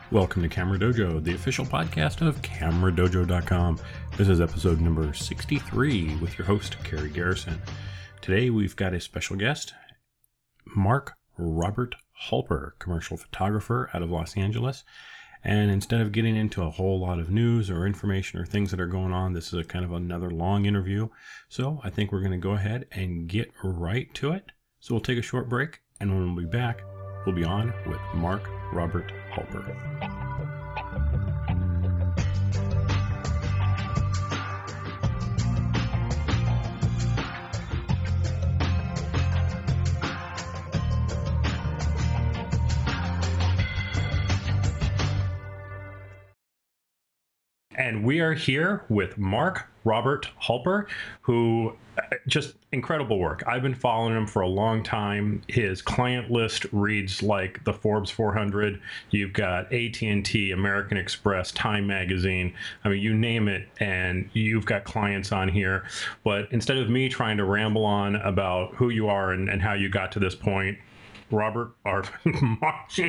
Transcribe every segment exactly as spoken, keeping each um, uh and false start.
Welcome to Camera Dojo, the official podcast of camera dojo dot com. This is episode number sixty-three with your host, Carrie Garrison. Today we've got a special guest, Mark Robert Halper, commercial photographer out of Los Angeles. And instead of getting into a whole lot of news or information or things that are going on, this is a kind of another long interview. So I think we're going to go ahead and get right to it. So we'll take a short break, and when we'll be back, we'll be on with Mark Robert Halper. And we are here with Mark Robert Halper, who just incredible work. I've been following him for a long time. His client list reads like the Forbes four hundred. You've got A T and T, American Express, Time Magazine. I mean, you name it, and you've got clients on here. But instead of me trying to ramble on about who you are and, and how you got to this point, Robert, or Mark,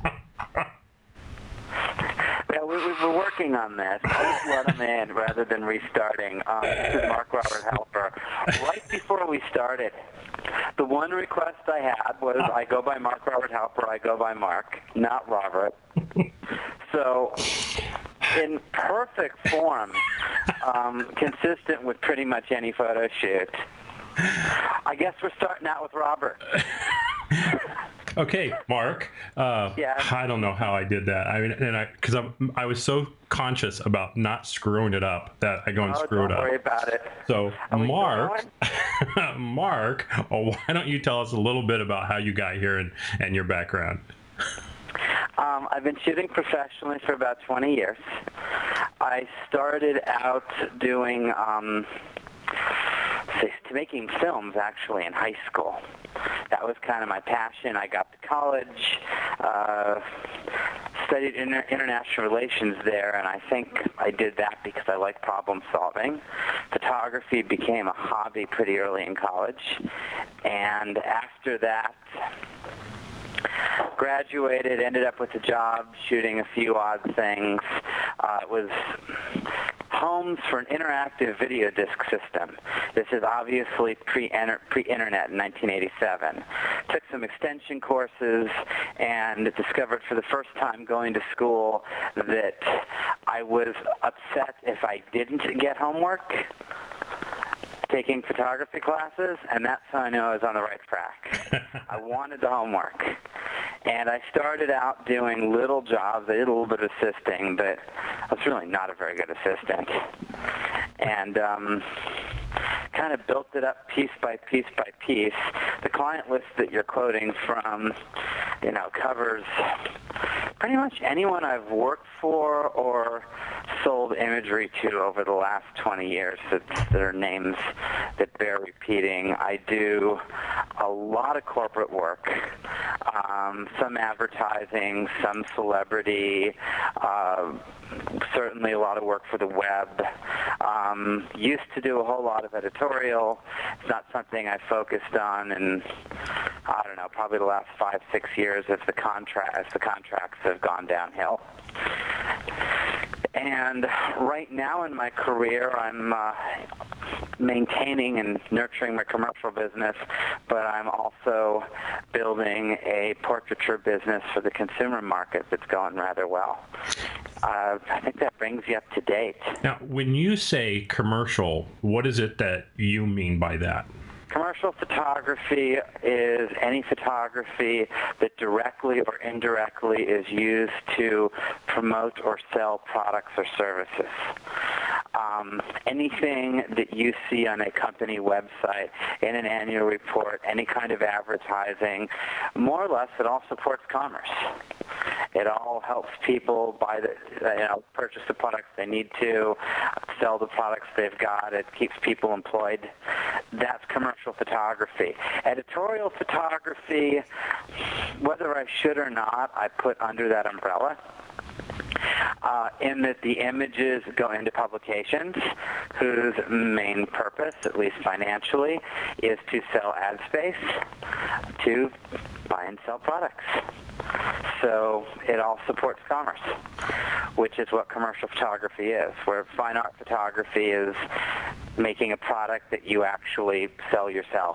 Yeah, we, we, we're working on this. I'll just let him in rather than restarting. Um, this is Mark Robert Halper. Right before we started, the one request I had was I go by Mark Robert Halper, I go by Mark, not Robert. So, in perfect form, um, consistent with pretty much any photo shoot, I guess we're starting out with Robert. Okay, Mark. Uh, yeah. I don't know how I did that. I mean, and I because I I was so conscious about not screwing it up that I go and oh, screw it up. Don't worry about it. So, Mark, Mark, oh, why don't you tell us a little bit about how you got here and, and your background? Um, I've been shooting professionally for about twenty years. I started out doing um, to making films actually in high school. That was kind of my passion. I got to college, uh, studied inter- international relations there, and I think I did that because I like problem solving. Photography became a hobby pretty early in college, and after that, graduated, ended up with a job shooting a few odd things. Uh, it was homes for an interactive video disc system. This is obviously pre-internet in nineteen eighty-seven. Took some extension courses and discovered for the first time going to school that I was upset if I didn't get homework taking photography classes, and that's how I knew I was on the right track. I wanted the homework. And I started out doing little jobs. I did a little bit of assisting, but I was really not a very good assistant. And um, kind of built it up piece by piece by piece. The client list that you're quoting from, you know, covers pretty much anyone I've worked for or sold imagery to over the last twenty years. It's, there are names that bear repeating. I do a lot of corporate work, um, some advertising, some celebrity, uh, certainly a lot of work for the web. Um, used to do a whole lot of editorial. It's not something I focused on in, I don't know, probably the last five, six years as the contract as the contracts have gone downhill. And right now in my career, I'm uh, maintaining and nurturing my commercial business, but I'm also building a portraiture business for the consumer market that's going rather well. Uh, I think that brings you up to date. Now, when you say commercial, what is it that you mean by that? Commercial photography is any photography that directly or indirectly is used to promote or sell products or services. Um, anything that you see on a company website, in an annual report, any kind of advertising, more or less it all supports commerce. It all helps people buy the, you know, purchase the products they need to, sell the products they've got. It keeps people employed. That's commercial photography. Editorial photography, whether I should or not, I put under that umbrella. Uh, in that the images go into publications whose main purpose, at least financially, is to sell ad space to buy and sell products. so it all supports commerce, which is what commercial photography is, where fine art photography is making a product that you actually sell yourself.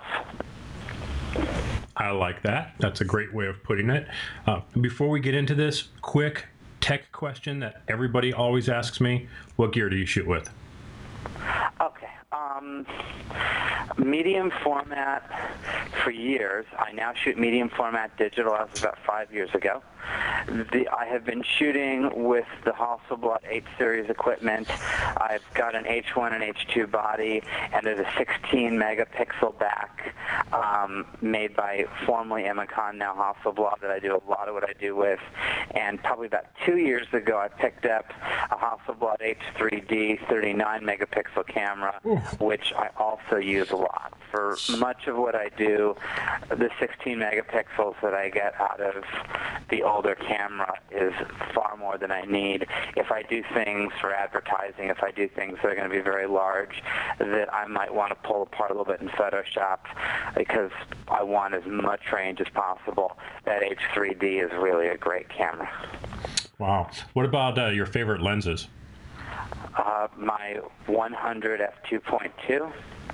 I like that. That's a great way of putting it. Uh, before we get into this, quick tech question that everybody always asks me: what gear do you shoot with? Okay. Um, medium format for years. I now shoot medium format digital as of about five years ago. The, I have been shooting with the Hasselblad H series equipment. I've got an H one and H two body, and there's a sixteen megapixel back um, made by formerly Imicon, now Hasselblad, that I do a lot of what I do with. And probably about two years ago, I picked up a Hasselblad H three D thirty-nine megapixel camera, Ooh. which I also use a lot. For much of what I do, the sixteen megapixels that I get out of the older camera is far more than I need. If I do things for advertising, if I do things that are going to be very large, that I might want to pull apart a little bit in Photoshop because I want as much range as possible, that H three D is really a great camera. Wow. What about uh, your favorite lenses? Uh, my one hundred f two point two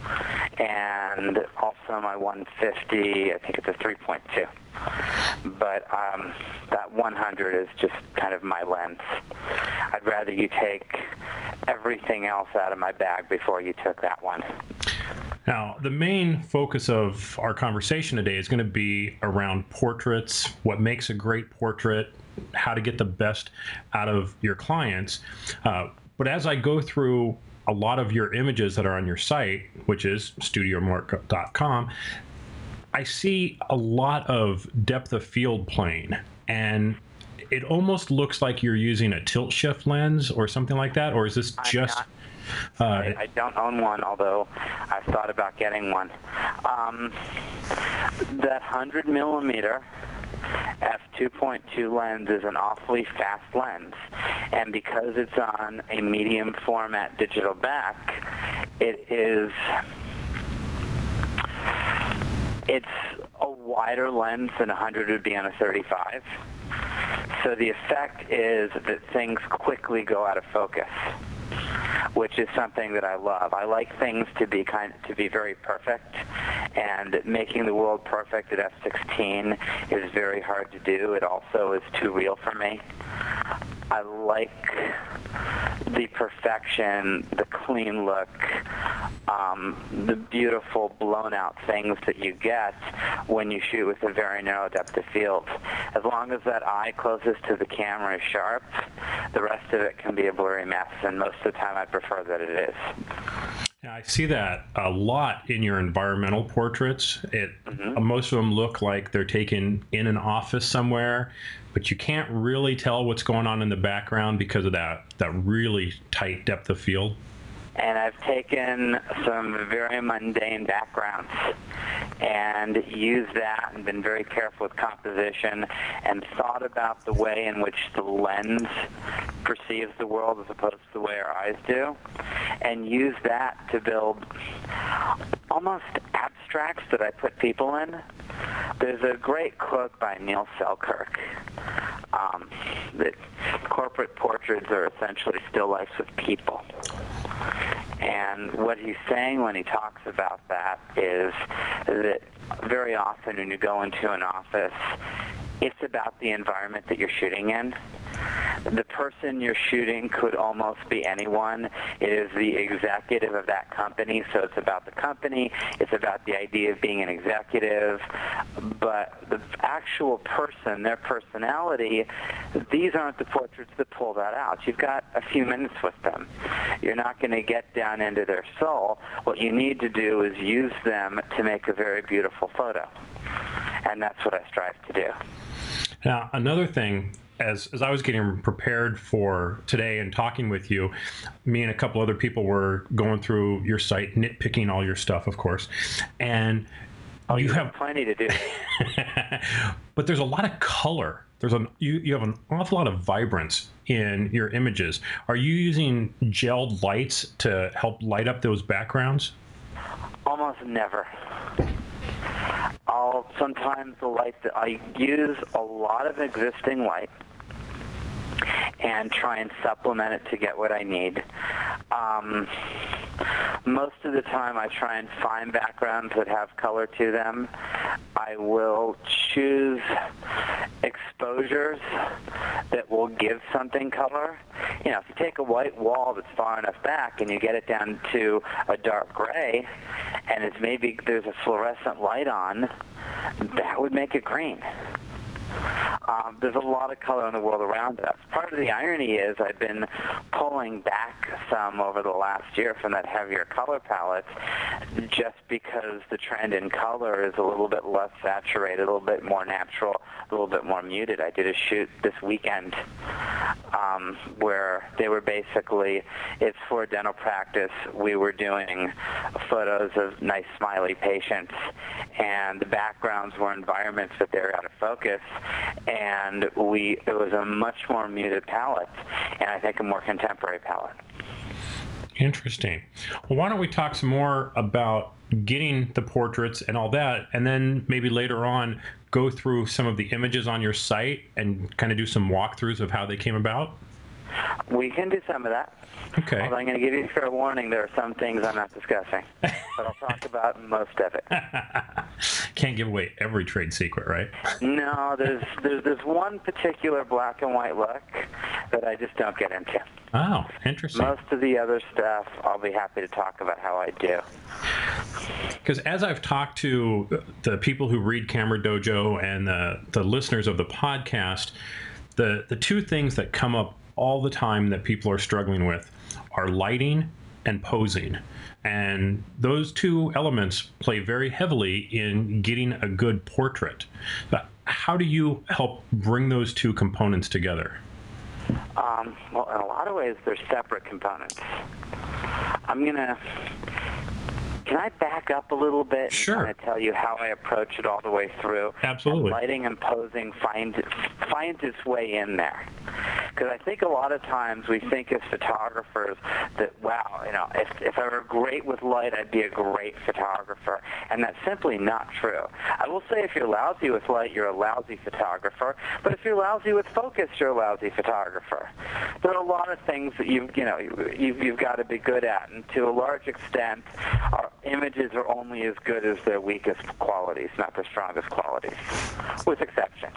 and also my one fifty, I think it's a three point two. But um, that one hundred is just kind of my lens. I'd rather you take everything else out of my bag before you took that one. Now, the main focus of our conversation today is going to be around portraits, what makes a great portrait, how to get the best out of your clients. Uh, but as I go through a lot of your images that are on your site, which is studio mark dot com, I see a lot of depth of field plane, and it almost looks like you're using a tilt shift lens or something like that, or is this just... Uh, I, I don't own one, although I've thought about getting one. Um, that one hundred millimeter f two point two lens is an awfully fast lens, and because it's on a medium format digital back, it is it's a wider lens than one hundred would be on a thirty-five. So the effect is that things quickly go out of focus, which is something that I love. I like things to be kind to be very perfect, and making the world perfect at f sixteen is very hard to do. It also is too real for me. I like the perfection, the clean look, um, the beautiful blown-out things that you get when you shoot with a very narrow depth of field. As long as that eye closest to the camera is sharp, the rest of it can be a blurry mess, and most of the time I prefer that it is. Yeah, I see that a lot in your environmental portraits. It mm-hmm. most of them look like they're taken in an office somewhere, but you can't really tell what's going on in the background because of that that really tight depth of field. And I've taken some very mundane backgrounds and used that and been very careful with composition and thought about the way in which the lens perceives the world as opposed to the way our eyes do, and use that to build almost abstracts that I put people in. There's a great quote by Neil Selkirk um, that corporate portraits are essentially still lifes with people. And what he's saying when he talks about that is that very often when you go into an office, it's about the environment that you're shooting in. The person you're shooting could almost be anyone. It is the executive of that company, so it's about the company. It's about the idea of being an executive. But the actual person, their personality, these aren't the portraits that pull that out. You've got a few minutes with them. You're not going to get down into their soul. What you need to do is use them to make a very beautiful photo. And that's what I strive to do. Now, another thing, as, as I was getting prepared for today and talking with you, me and a couple other people were going through your site, nitpicking all your stuff, of course. And oh, you, you have have plenty to do. But there's a lot of color. There's an you, you have an awful lot of vibrance in your images. Are you using gelled lights to help light up those backgrounds? Almost never. I'll I'll sometimes the light that I use a lot of existing light and try and supplement it to get what I need. Um, most of the time I try and find backgrounds that have color to them. I will choose exposures that will give something color. You know, if you take a white wall that's far enough back and you get it down to a dark gray, and it's maybe there's a fluorescent light on, that would make it green. Um, there's a lot of color in the world around us. Part of the irony is I've been pulling back some over the last year from that heavier color palette just because the trend in color is a little bit less saturated, a little bit more natural, a little bit more muted. I did a shoot this weekend um, where they were basically, it's for dental practice. We were doing photos of nice smiley patients, and the backgrounds were environments that they were out of focus. And we it was a much more muted palette, and I think a more contemporary palette. Interesting. Well, why don't we talk some more about getting the portraits and all that, and then maybe later on go through some of the images on your site and kind of do some walkthroughs of how they came about? We can do some of that. Okay. Although I'm going to give you fair warning, there are some things I'm not discussing, but I'll talk about most of it. Can't give away every trade secret, right? No, there's, there's there's one particular black and white look that I just don't get into. Oh, interesting. Most of the other stuff, I'll be happy to talk about how I do. Because as I've talked to the people who read Camera Dojo and the, the listeners of the podcast, the, the two things that come up all the time that people are struggling with are lighting and posing. And those two elements play very heavily in getting a good portrait. But how do you help bring those two components together? Um, well, in a lot of ways, they're separate components. I'm going to... Can I back up a little bit Sure. and kind of tell you how I approach it all the way through? Absolutely. And lighting and posing find, finds its way in there. Because I think a lot of times we think as photographers that, wow, you know, if, if I were great with light, I'd be a great photographer. And that's simply not true. I will say if you're lousy with light, you're a lousy photographer. But if you're lousy with focus, you're a lousy photographer. There are a lot of things that you've, you know, you've, you've got to be good at. And to a large extent, our images are only as good as their weakest qualities, not their strongest qualities, with exceptions.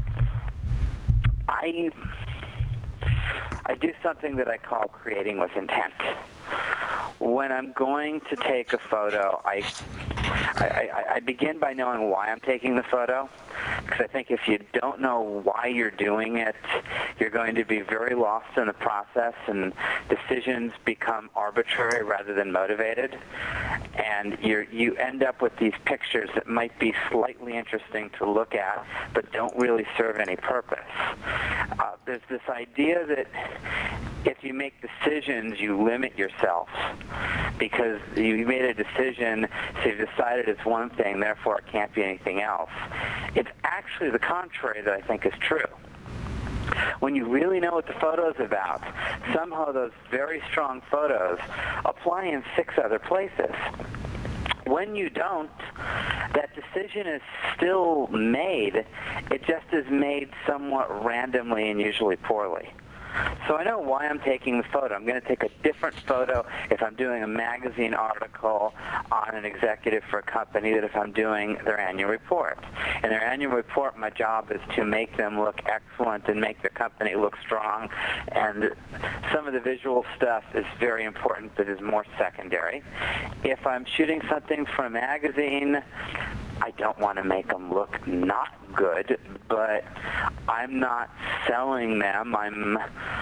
I I do something that I call creating with intent. When I'm going to take a photo, I, I, I, I begin by knowing why I'm taking the photo, because I think if you don't know why you're doing it, you're going to be very lost in the process, and decisions become arbitrary rather than motivated, and you you end up with these pictures that might be slightly interesting to look at, but don't really serve any purpose. Uh, there's this idea that if you make decisions, you limit yourself because you made a decision, so you've decided it's one thing, therefore it can't be anything else. It's actually the contrary that I think is true. When you really know what the photo is about, somehow those very strong photos apply in six other places. When you don't, that decision is still made. It just is made somewhat randomly and usually poorly. So I know why I'm taking the photo. I'm going to take a different photo if I'm doing a magazine article on an executive for a company than if I'm doing their annual report. In their annual report, my job is to make them look excellent and make the company look strong. And some of the visual stuff is very important, but is more secondary. If I'm shooting something for a magazine, I don't want to make them look not good, but I'm not selling them. I'm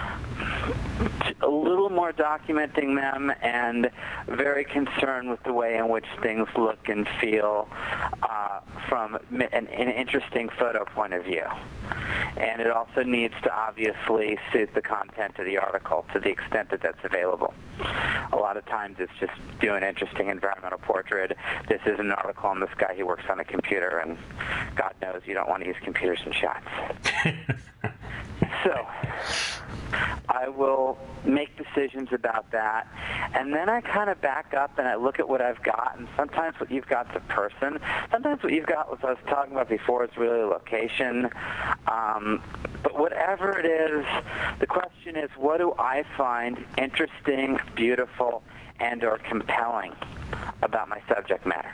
a little more documenting them and very concerned with the way in which things look and feel uh, from an, an interesting photo point of view. And it also needs to obviously suit the content of the article to the extent that that's available. A lot of times it's just do an interesting environmental portrait. This is an article on this guy who works on a computer, and God knows you don't want to use computers in shots. So I will make decisions about that, and then I kind of back up and I look at what I've got, and sometimes what you've got is a person. Sometimes what you've got, as I was talking about before, is really a location. Um, but whatever it is, the question is, what do I find interesting, beautiful, and or compelling about my subject matter?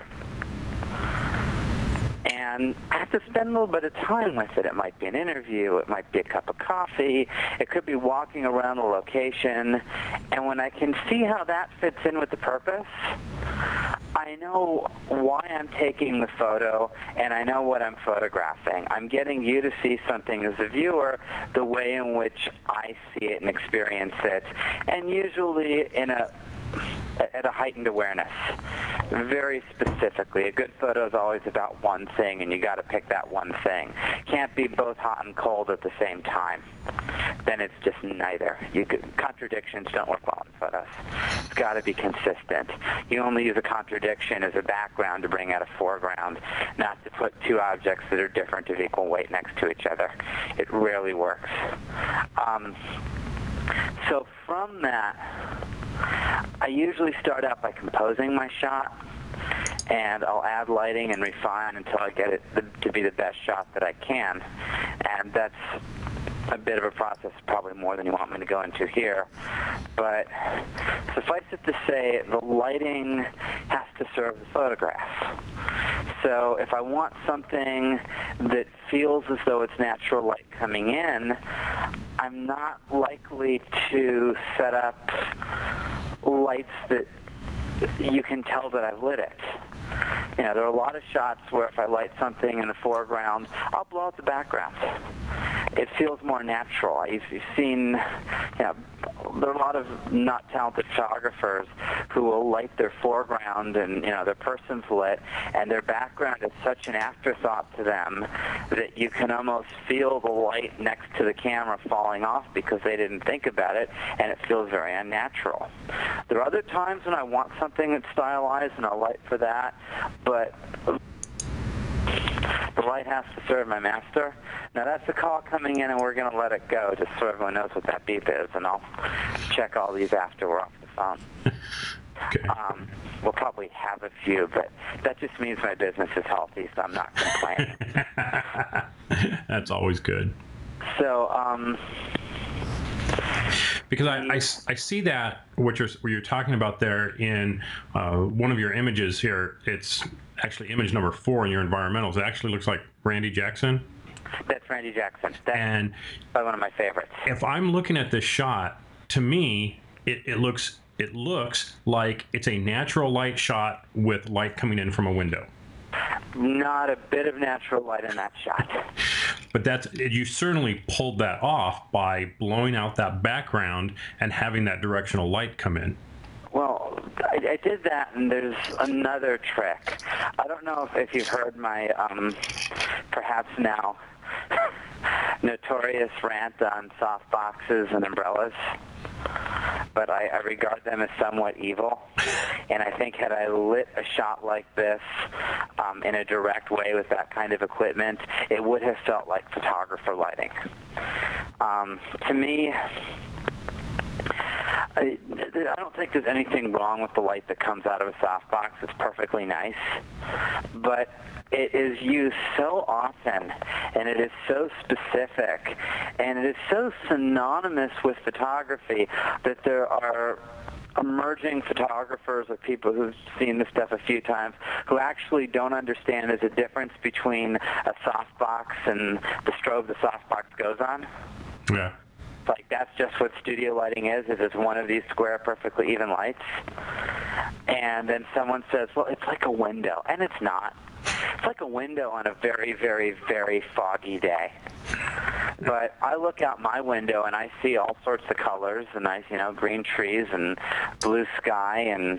And I have to spend a little bit of time with it. It might be an interview. It might be a cup of coffee. It could be walking around the location. And when I can see how that fits in with the purpose, I know why I'm taking the photo, and I know what I'm photographing. I'm getting you to see something as a viewer the way in which I see it and experience it, and usually in a at a heightened awareness, very specifically. A good photo is always about one thing, and you got to pick that one thing. Can't be both hot and cold at the same time. Then it's just neither. You could, contradictions don't work well in photos. It's got to be consistent. You only use a contradiction as a background to bring out a foreground, not to put two objects that are different of equal weight next to each other. It rarely works. Um, so from that, I usually start out by composing my shot, and I'll add lighting and refine until I get it to be the best shot that I can. And that's a bit of a process, probably more than you want me to go into here. But suffice it to say, the lighting has to serve the photograph. So if I want something that feels as though it's natural light coming in, I'm not likely to set up lights that you can tell that I've lit it. You know, there are a lot of shots where if I light something in the foreground, I'll blow out the background. It feels more natural. You've, you've seen, you know, there are a lot of not talented photographers who will light their foreground and, you know, their person's lit, and their background is such an afterthought to them that you can almost feel the light next to the camera falling off because they didn't think about it, and it feels very unnatural. There are other times when I want something that's stylized, and I'll light for that, but the light has to serve my master. Now that's the call coming in, and we're going to let it go just so everyone knows what that beep is, and I'll check all these after we're off the phone. Okay. Um, we'll probably have a few, but that just means my business is healthy, so I'm not complaining. That's always good. So, um... Because I, I, I see that, what you're, what you're talking about there in uh, one of your images here. It's actually image number four in your environmentals. It actually looks like Randy Jackson. That's Randy Jackson. That's and probably one of my favorites. If I'm looking at this shot, to me, it, it looks it looks like it's a natural light shot with light coming in from a window. Not a bit of natural light in that shot. But that's, you certainly pulled that off by blowing out that background and having that directional light come in. Well, I, I did that, and there's another trick. I don't know if, if you've heard my, um, perhaps now, notorious rant on soft boxes and umbrellas, but I, I regard them as somewhat evil. And I think had I lit a shot like this um, in a direct way with that kind of equipment, it would have felt like photographer lighting. Um, to me, I, I don't think there's anything wrong with the light that comes out of a softbox. It's perfectly nice. But it is used so often, and it is so specific, and it is so synonymous with photography that there are emerging photographers or people who've seen this stuff a few times who actually don't understand there's a difference between a softbox and the strobe the softbox goes on. Yeah. Like, that's just what studio lighting is, is it's one of these square, perfectly even lights. And then someone says, well, it's like a window. And it's not. It's like a window on a very, very, very foggy day. But I look out my window and I see all sorts of colors, and I, you know, green trees and blue sky, and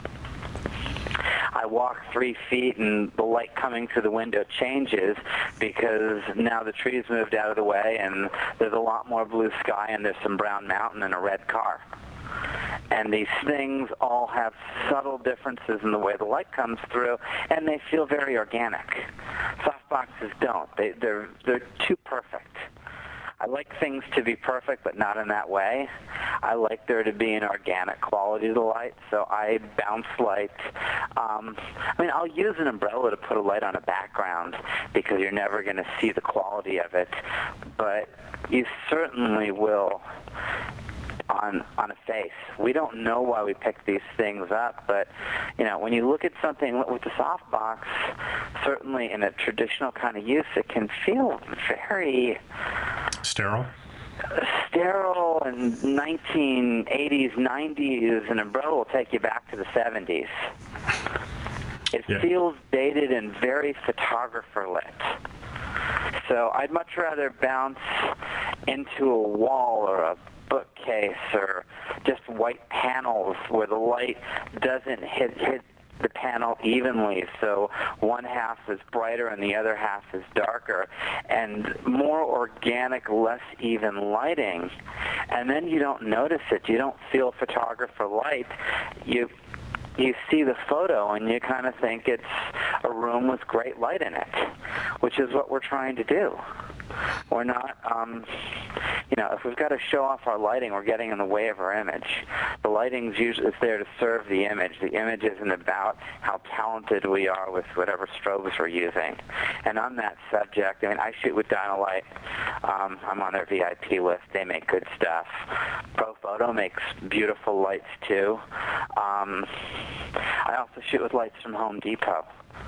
I walk three feet and the light coming through the window changes because now the trees moved out of the way and there's a lot more blue sky and there's some brown mountain and a red car. And these things all have subtle differences in the way the light comes through, and they feel very organic. Softboxes don't. They, they're, they're too perfect. I like things to be perfect, but not in that way. I like there to be an organic quality to the light, so I bounce light. Um, I mean, I'll use an umbrella to put a light on a background because you're never going to see the quality of it, but you certainly will on on a face. We don't know why we pick these things up, but you know, when you look at something with the softbox, certainly in a traditional kind of use, it can feel very sterile. Sterile and nineteen eighties, nineties, an umbrella will take you back to the seventies. It yeah. feels dated and very photographer lit. So I'd much rather bounce into a wall or a bookcase or just white panels where the light doesn't hit hit the panel evenly, so one half is brighter and the other half is darker, and more organic, less even lighting, and then you don't notice it. You don't feel photographer light. You you see the photo and you kind of think it's a room with great light in it, which is what we're trying to do. We're not, um, you know, if we've got to show off our lighting, we're getting in the way of our image. The lighting's usually is there to serve the image. The image isn't about how talented we are with whatever strobes we're using. And on that subject, I mean, I shoot with Dynalight. Um, I'm on their V I P list. They make good stuff. ProPhoto makes beautiful lights too. Um, I also shoot with lights from Home Depot.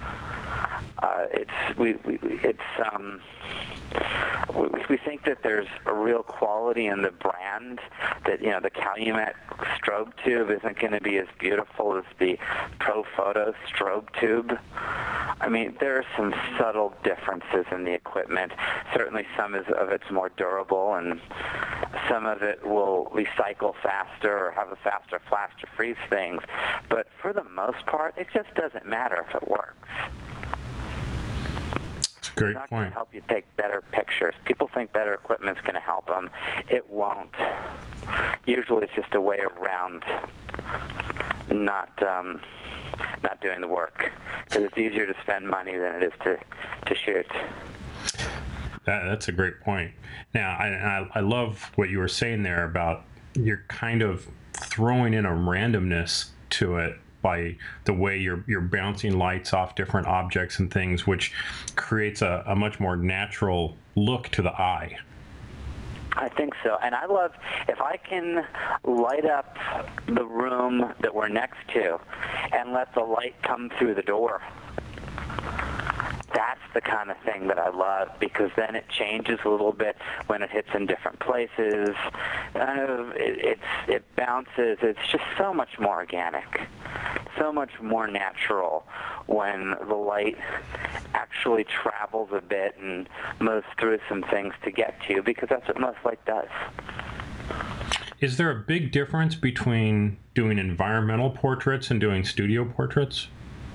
Uh, it's we, we it's um we, we think that there's a real quality in the brand, that you know the Calumet strobe tube isn't going to be as beautiful as the ProPhoto strobe tube. I mean, there are some subtle differences in the equipment. Certainly some is, of it's more durable, and some of it will recycle faster or have a faster flash to freeze things. But for the most part, it just doesn't matter if it works. Great it's not point. going to help you take better pictures. People think better equipment's going to help them. It won't. Usually it's just a way around not um, not doing the work, because it's easier to spend money than it is to, to shoot. That, that's a great point. Now, I, I, I love what you were saying there about you're kind of throwing in a randomness to it by the way you're you're bouncing lights off different objects and things, which creates a, a much more natural look to the eye. I think so. And I love, if I can light up the room that we're next to and let the light come through the door, that's the kind of thing that I love, because then it changes a little bit when it hits in different places. Uh, it, it's, it bounces. It's just so much more organic, so much more natural when the light actually travels a bit and moves through some things to get to you, because that's what most light does. Is there a big difference between doing environmental portraits and doing studio portraits?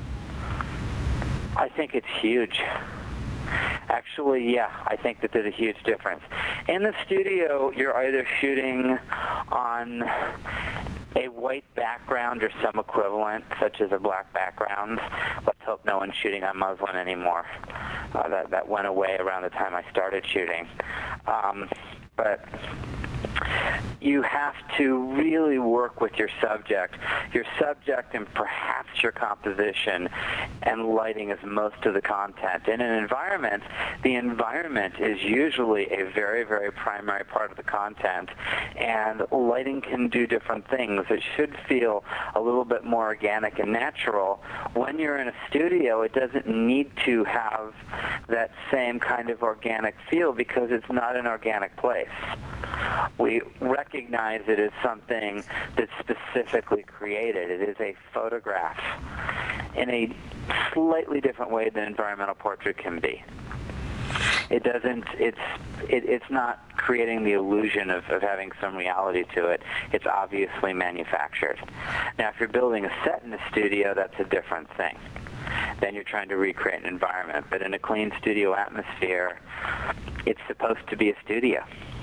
I think it's huge. Actually, yeah, I think that there's a huge difference. In the studio, you're either shooting on a white background or some equivalent, such as a black background. Let's hope no one's shooting on muslin anymore. Uh, that, that went away around the time I started shooting. Um, but you have to really work with your subject. Your subject and perhaps your composition, and lighting is most of the content. In an environment, the environment is usually a very, very primary part of the content, and lighting can do different things. It should feel a little bit more organic and natural. When you're in a studio, it doesn't need to have that same kind of organic feel, because it's not an organic place. We recognize it as something that's specifically created. It is a photograph in a slightly different way than environmental portrait can be. It doesn't, it's, it, it's not creating the illusion of, of having some reality to it. It's obviously manufactured. Now, if you're building a set in a studio, that's a different thing. Then you're trying to recreate an environment. But in a clean studio atmosphere, it's supposed to be a studio.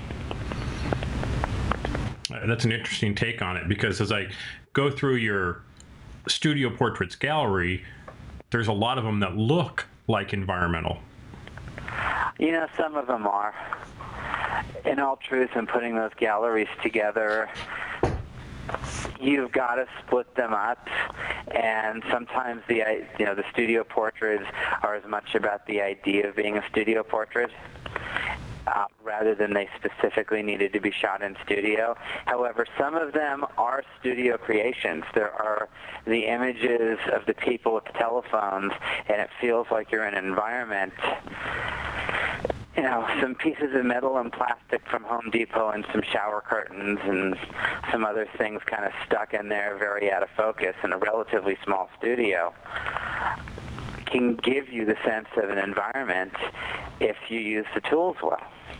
That's an interesting take on it, because as I go through your studio portraits gallery, there's a lot of them that look like environmental. You know, some of them are. in all truth, in putting those galleries together, you've got to split them up, and sometimes the you know the studio portraits are as much about the idea of being a studio portrait uh, rather than they specifically needed to be shot in studio. However, some of them are studio creations. There are the images of the people with the telephones, and it feels like you're in an environment. You know, some pieces of metal and plastic from Home Depot and some shower curtains and some other things kind of stuck in there, very out of focus in a relatively small studio, can give you the sense of an environment if you use the tools well.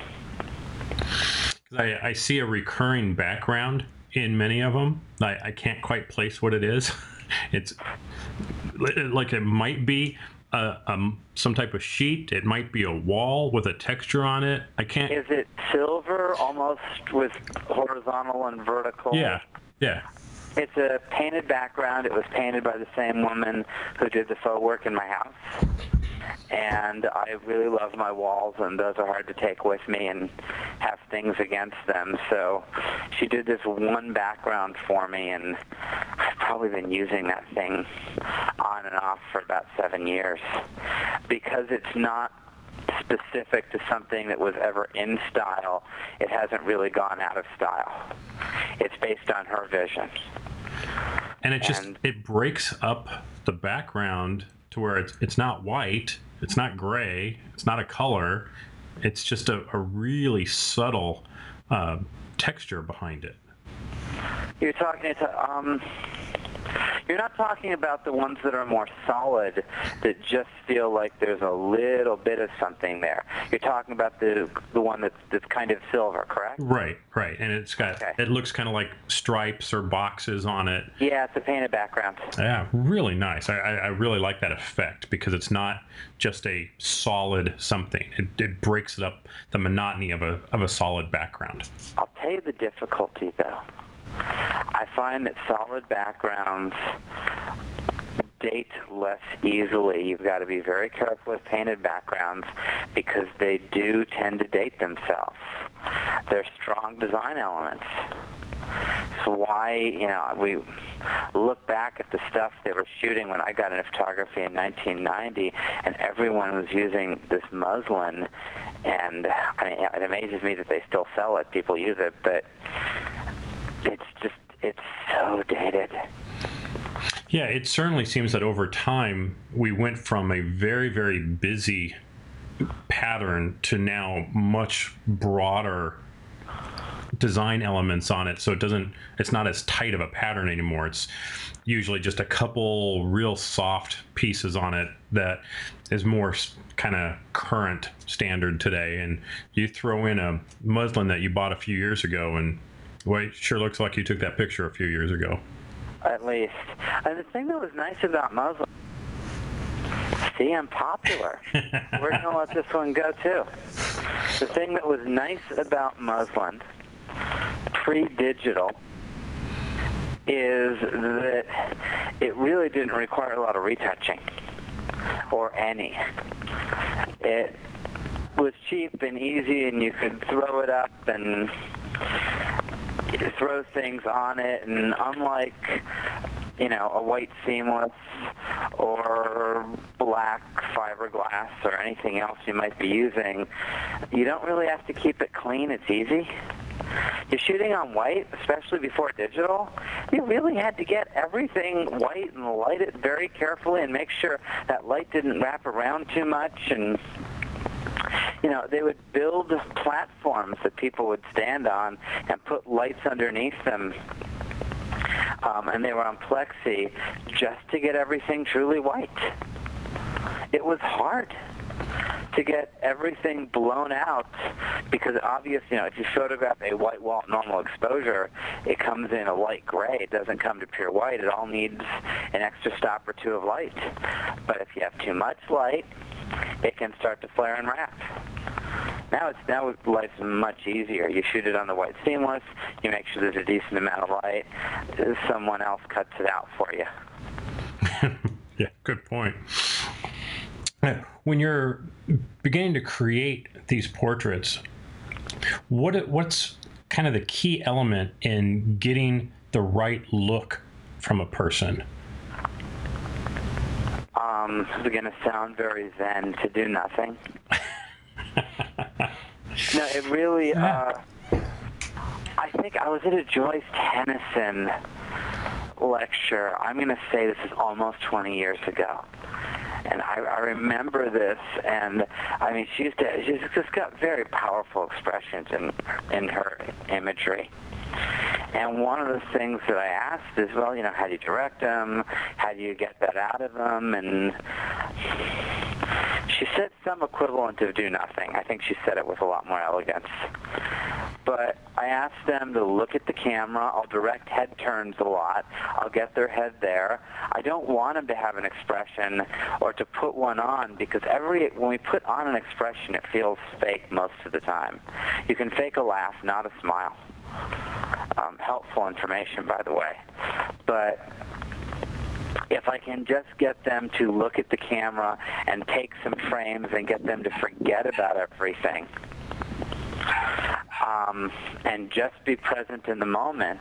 I, I see a recurring background in many of them. I, I can't quite place what it is. It's like it might be Uh, um, some type of sheet. It might be a wall with a texture on it. I can't. Is it silver, almost with horizontal and vertical? Yeah, yeah. It's a painted background. It was painted by the same woman who did the faux work in my house. And I really love my walls, and those are hard to take with me and have things against them. So she did this one background for me, and I've probably been using that thing on and off for about seven years because it's not specific to something that was ever in style. It hasn't really gone out of style. It's based on her vision. And it just, and, it breaks up the background to where it's it's not white, it's not gray, it's not a color. It's just a, a really subtle uh, texture behind it. You're talking to, um, you're not talking about the ones that are more solid that just feel like there's a little bit of something there. You're talking about the the one that's, that's kind of silver, correct? Right, right. And it's got, okay. It looks kind of like stripes or boxes on it. Yeah, it's a painted background. Yeah, really nice. I, I really like that effect because it's not just a solid something. It, it breaks it up, the monotony of a of a solid background. I'll tell you the difficulty, though. I find that solid backgrounds date less easily. You've got to be very careful with painted backgrounds because they do tend to date themselves. They're strong design elements. So why, you know, we look back at the stuff they were shooting when I got into photography in nineteen ninety, and everyone was using this muslin, and I mean, it amazes me that they still sell it. People use it, but it's just, it's so dated. Yeah, it certainly seems that over time we went from a very, very busy pattern to now much broader design elements on it. So it doesn't, it's not as tight of a pattern anymore. It's usually just a couple real soft pieces on it that is more kind of current standard today. And you throw in a muslin that you bought a few years ago and well, it sure looks like you took that picture a few years ago. At least. And the thing that was nice about muslin, see, I'm popular. We're going to let this one go, too. The thing that was nice about muslin, pre-digital, is that it really didn't require a lot of retouching, or any. It was cheap and easy, and you could throw it up and throw things on it, and unlike, you know, a white seamless or black fiberglass or anything else you might be using, you don't really have to keep it clean. It's easy. You're shooting on white, especially before digital, you really had to get everything white and light it very carefully and make sure that light didn't wrap around too much. And you know, they would build platforms that people would stand on and put lights underneath them. Um, and they were on plexi just to get everything truly white. It was hard to get everything blown out because obviously, you know, if you photograph a white wall at normal exposure, it comes in a light gray. It doesn't come to pure white. It all needs an extra stop or two of light. But if you have too much light, it can start to flare and wrap. Now it's now life's much easier. You shoot it on the white seamless. You make sure there's a decent amount of light. Someone else cuts it out for you. Yeah, good point. When you're beginning to create these portraits, What what's kind of the key element in getting the right look from a person? Um, this is going to sound very zen, to do nothing. No, it really, uh, I think I was at a Joyce Tennyson lecture. I'm going to say this is almost twenty years ago. And I, I remember this, and I mean, she used to, she's just got very powerful expressions in, in her imagery. And one of the things that I asked is, well, you know, how do you direct them? How do you get that out of them? And she said some equivalent of do nothing. I think she said it with a lot more elegance. But I asked them to look at the camera. I'll direct head turns a lot. I'll get their head there. I don't want them to have an expression or to put one on, because every when we put on an expression, it feels fake most of the time. You can fake a laugh, not a smile. Um, helpful information, by the way. But if I can just get them to look at the camera and take some frames and get them to forget about everything, um, and just be present in the moment,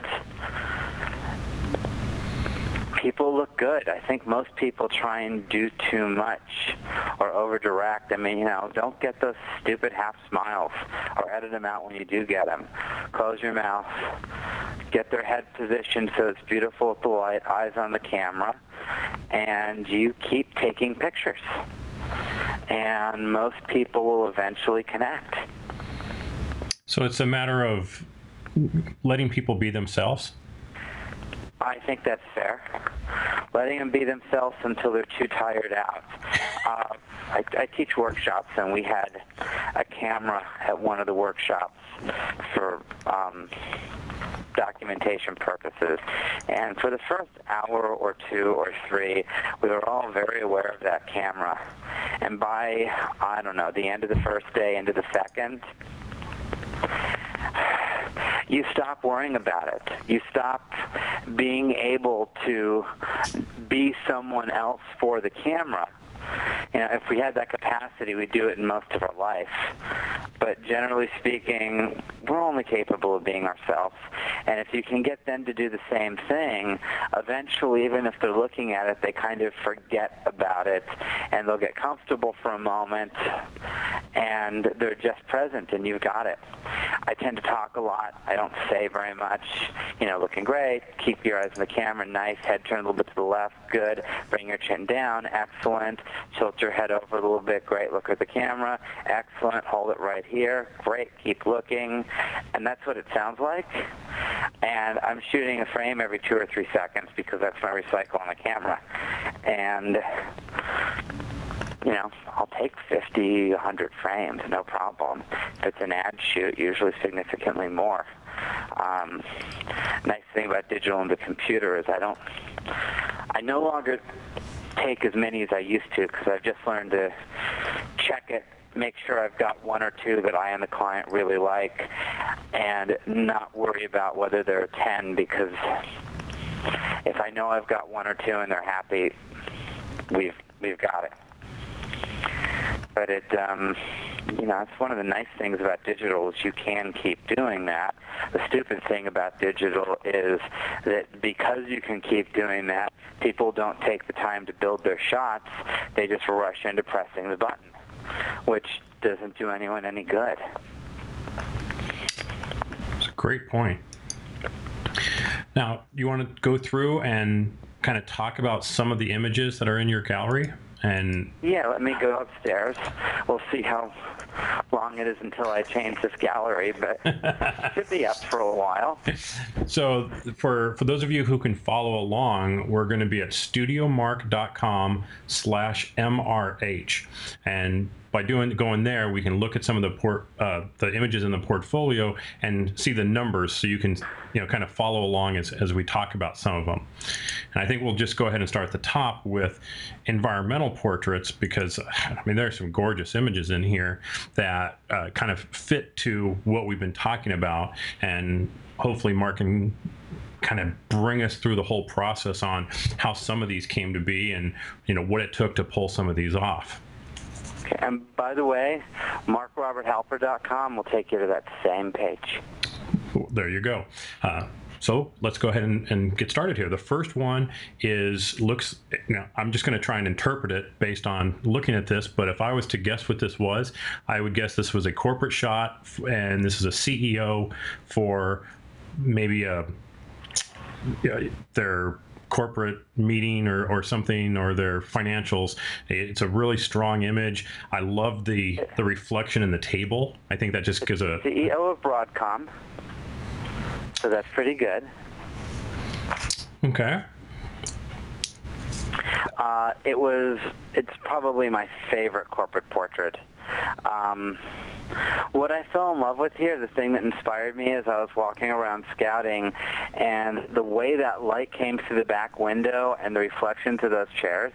people look good. I think most people try and do too much or over-direct. I mean, you know, don't get those stupid half smiles or edit them out when you do get them. Close your mouth. Get their head positioned so it's beautiful with the light, eyes on the camera, and you keep taking pictures. And most people will eventually connect. So it's a matter of letting people be themselves? I think that's fair. Letting them be themselves until they're too tired out. Uh, I, I teach workshops, and we had a camera at one of the workshops for um, documentation purposes. And for the first hour or two or three, we were all very aware of that camera. And by, I don't know, the end of the first day into the second, you stop worrying about it. You stop being able to be someone else for the camera. You know, if we had that capacity, we'd do it in most of our life. But generally speaking, we're only capable of being ourselves. And if you can get them to do the same thing, eventually, even if they're looking at it, they kind of forget about it, and they'll get comfortable for a moment, and they're just present, and you've got it. I tend to talk a lot. I don't say very much. You know, looking great. Keep your eyes on the camera. Nice. Head turn a little bit to the left. Good. Bring your chin down. Excellent. Tilt your head over a little bit. Great. Look at the camera. Excellent. Hold it right here. Great. Keep looking. And that's what it sounds like. And I'm shooting a frame every two or three seconds because that's my recycle on the camera. And you know, I'll take fifty, a hundred frames, no problem. If it's an ad shoot, usually significantly more. Um, nice thing about digital and the computer is I don't, I no longer take as many as I used to, because I've just learned to check it, make sure I've got one or two that I and the client really like, and not worry about whether there are ten, because if I know I've got one or two and they're happy, we've we've got it. But it, um, you know, it's one of the nice things about digital is you can keep doing that. The stupid thing about digital is that because you can keep doing that, people don't take the time to build their shots. They just rush into pressing the button, which doesn't do anyone any good. It's a great point. Now, you want to go through and kind of talk about some of the images that are in your gallery? And yeah, let me go upstairs. We'll see how long it is until I change this gallery, but it should be up for a while. So for for those of you who can follow along, we're going to be at studiomark.com slash MRH. And by doing going there, we can look at some of the port uh, the images in the portfolio and see the numbers, so you can you know kind of follow along as, as we talk about some of them. And I think we'll just go ahead and start at the top with environmental portraits, because I mean there's some gorgeous images in here that uh, kind of fit to what we've been talking about, and hopefully Mark can kind of bring us through the whole process on how some of these came to be and you know what it took to pull some of these off. Okay. And by the way, mark robert halper dot com will take you to that same page. There you go. Uh, so let's go ahead and, and get started here. The first one is looks. Now I'm just going to try and interpret it based on looking at this. But if I was to guess what this was, I would guess this was a corporate shot, and this is a C E O for maybe a yeah, their corporate meeting or, or something, or their financials. It's a really strong image. I love the the reflection in the table. I think that just gives a C E O of Broadcom. So that's pretty good. Okay. Uh, it was, it's probably my favorite corporate portrait. Um, what I fell in love with here, the thing that inspired me as I was walking around scouting, and the way that light came through the back window and the reflection to those chairs,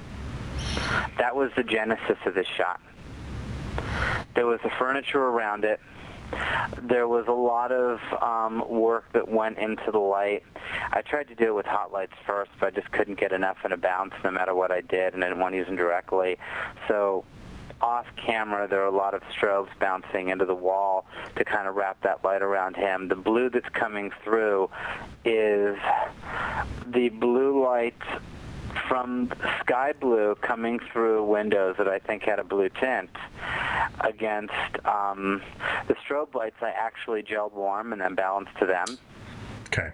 that was the genesis of this shot. There was the furniture around it. There was a lot of um, work that went into the light. I tried to do it with hot lights first, but I just couldn't get enough in a bounce no matter what I did, and I didn't want to use them directly. So off camera, there are a lot of strobes bouncing into the wall to kind of wrap that light around him. The blue that's coming through is the blue light from sky blue coming through windows that I think had a blue tint against um, the strobe lights I actually gelled warm and then balanced to them. Okay.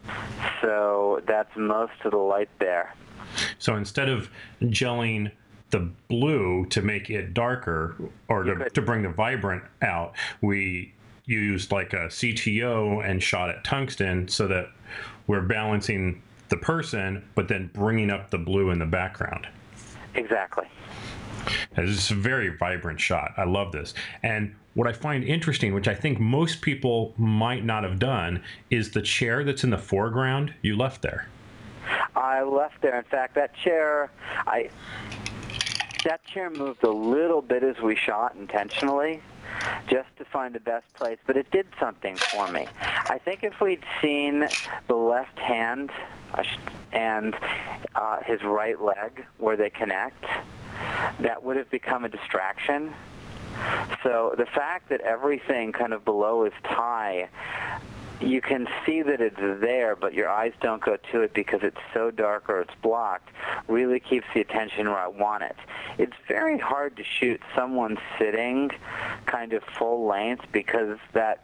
So that's most of the light there. So instead of gelling the blue to make it darker or to, to bring the vibrant out, we used like a C T O and shot at tungsten so that we're balancing the person, but then bringing up the blue in the background. Exactly. This is a very vibrant shot. I love this. And what I find interesting, which I think most people might not have done, is the chair that's in the foreground you left there. I left there. In fact, that chair, I that chair moved a little bit as we shot intentionally, just to find the best place, but it did something for me. I think if we'd seen the left hand and uh, his right leg where they connect, that would have become a distraction. So the fact that everything kind of below his tie, you can see that it's there, but your eyes don't go to it because it's so dark or it's blocked, really keeps the attention where I want it. It's very hard to shoot someone sitting kind of full length because that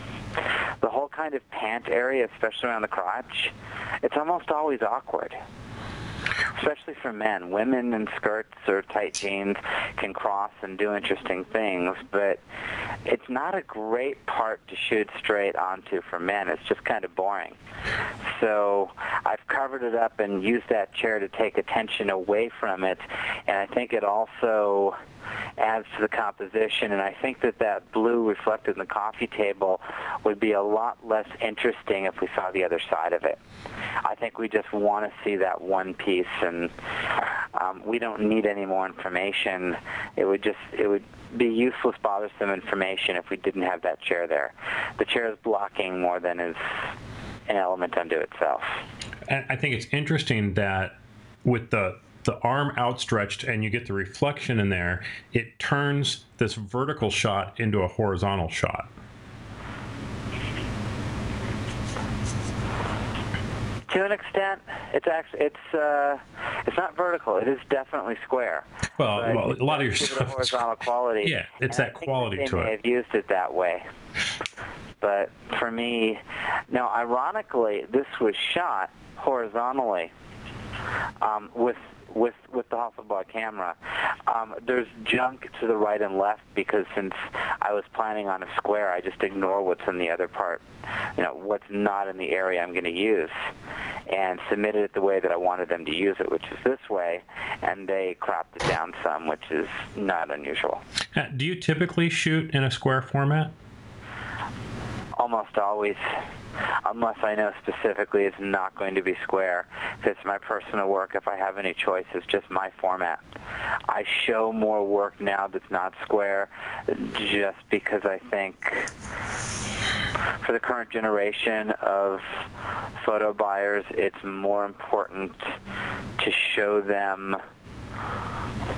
the whole kind of pant area, especially around the crotch, it's almost always awkward. Especially for men. Women in skirts or tight jeans can cross and do interesting things, but it's not a great part to shoot straight onto for men. It's just kind of boring. So I've covered it up and used that chair to take attention away from it, and I think it also adds to the composition, and I think that that blue reflected in the coffee table would be a lot less interesting if we saw the other side of it. I think we just want to see that one piece, and um, we don't need any more information. It would just it would be useless, bothersome information if we didn't have that chair there. The chair is blocking more than is an element unto itself. And I think it's interesting that with the the arm outstretched and you get the reflection in there, it turns this vertical shot into a horizontal shot. To an extent, it's actually it's uh, it's not vertical. It is definitely square. Well, well a lot of your stuff. Horizontal quality. Yeah, it's that quality to it. They may have used it that way, but for me, now ironically, this was shot horizontally um, with. with with the Hasselblad camera. Um, there's junk to the right and left because since I was planning on a square, I just ignore what's in the other part, you know, what's not in the area I'm going to use, and submitted it the way that I wanted them to use it, which is this way, and they cropped it down some, which is not unusual. Uh, do you typically shoot in a square format? Almost always, unless I know specifically it's not going to be square. If it's my personal work, if I have any choice, it's just my format. I show more work now that's not square just because I think for the current generation of photo buyers, it's more important to show them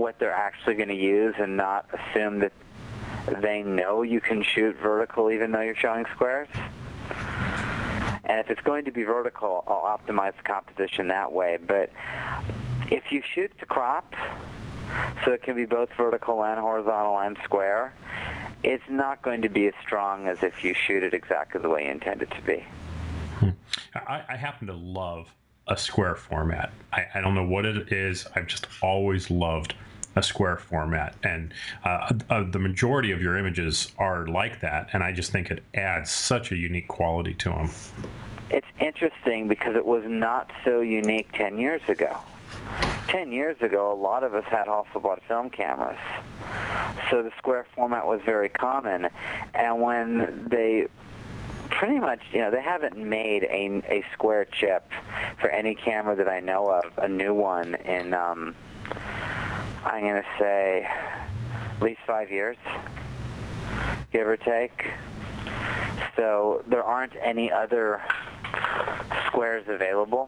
what they're actually going to use and not assume that they know you can shoot vertical even though you're showing squares. And if it's going to be vertical, I'll optimize the composition that way. But if you shoot the crop, so it can be both vertical and horizontal and square, it's not going to be as strong as if you shoot it exactly the way you intend it to be. Hmm. I, I happen to love a square format. I, I don't know what it is. I've just always loved a square format, and uh, uh, the majority of your images are like that, and I just think it adds such a unique quality to them. It's interesting because it was not so unique ten years ago. ten years ago, a lot of us had Hasselblad film cameras, so the square format was very common, and when they pretty much, you know, they haven't made a, a square chip for any camera that I know of, a new one, in um, I'm going to say at least five years, give or take. So there aren't any other squares available.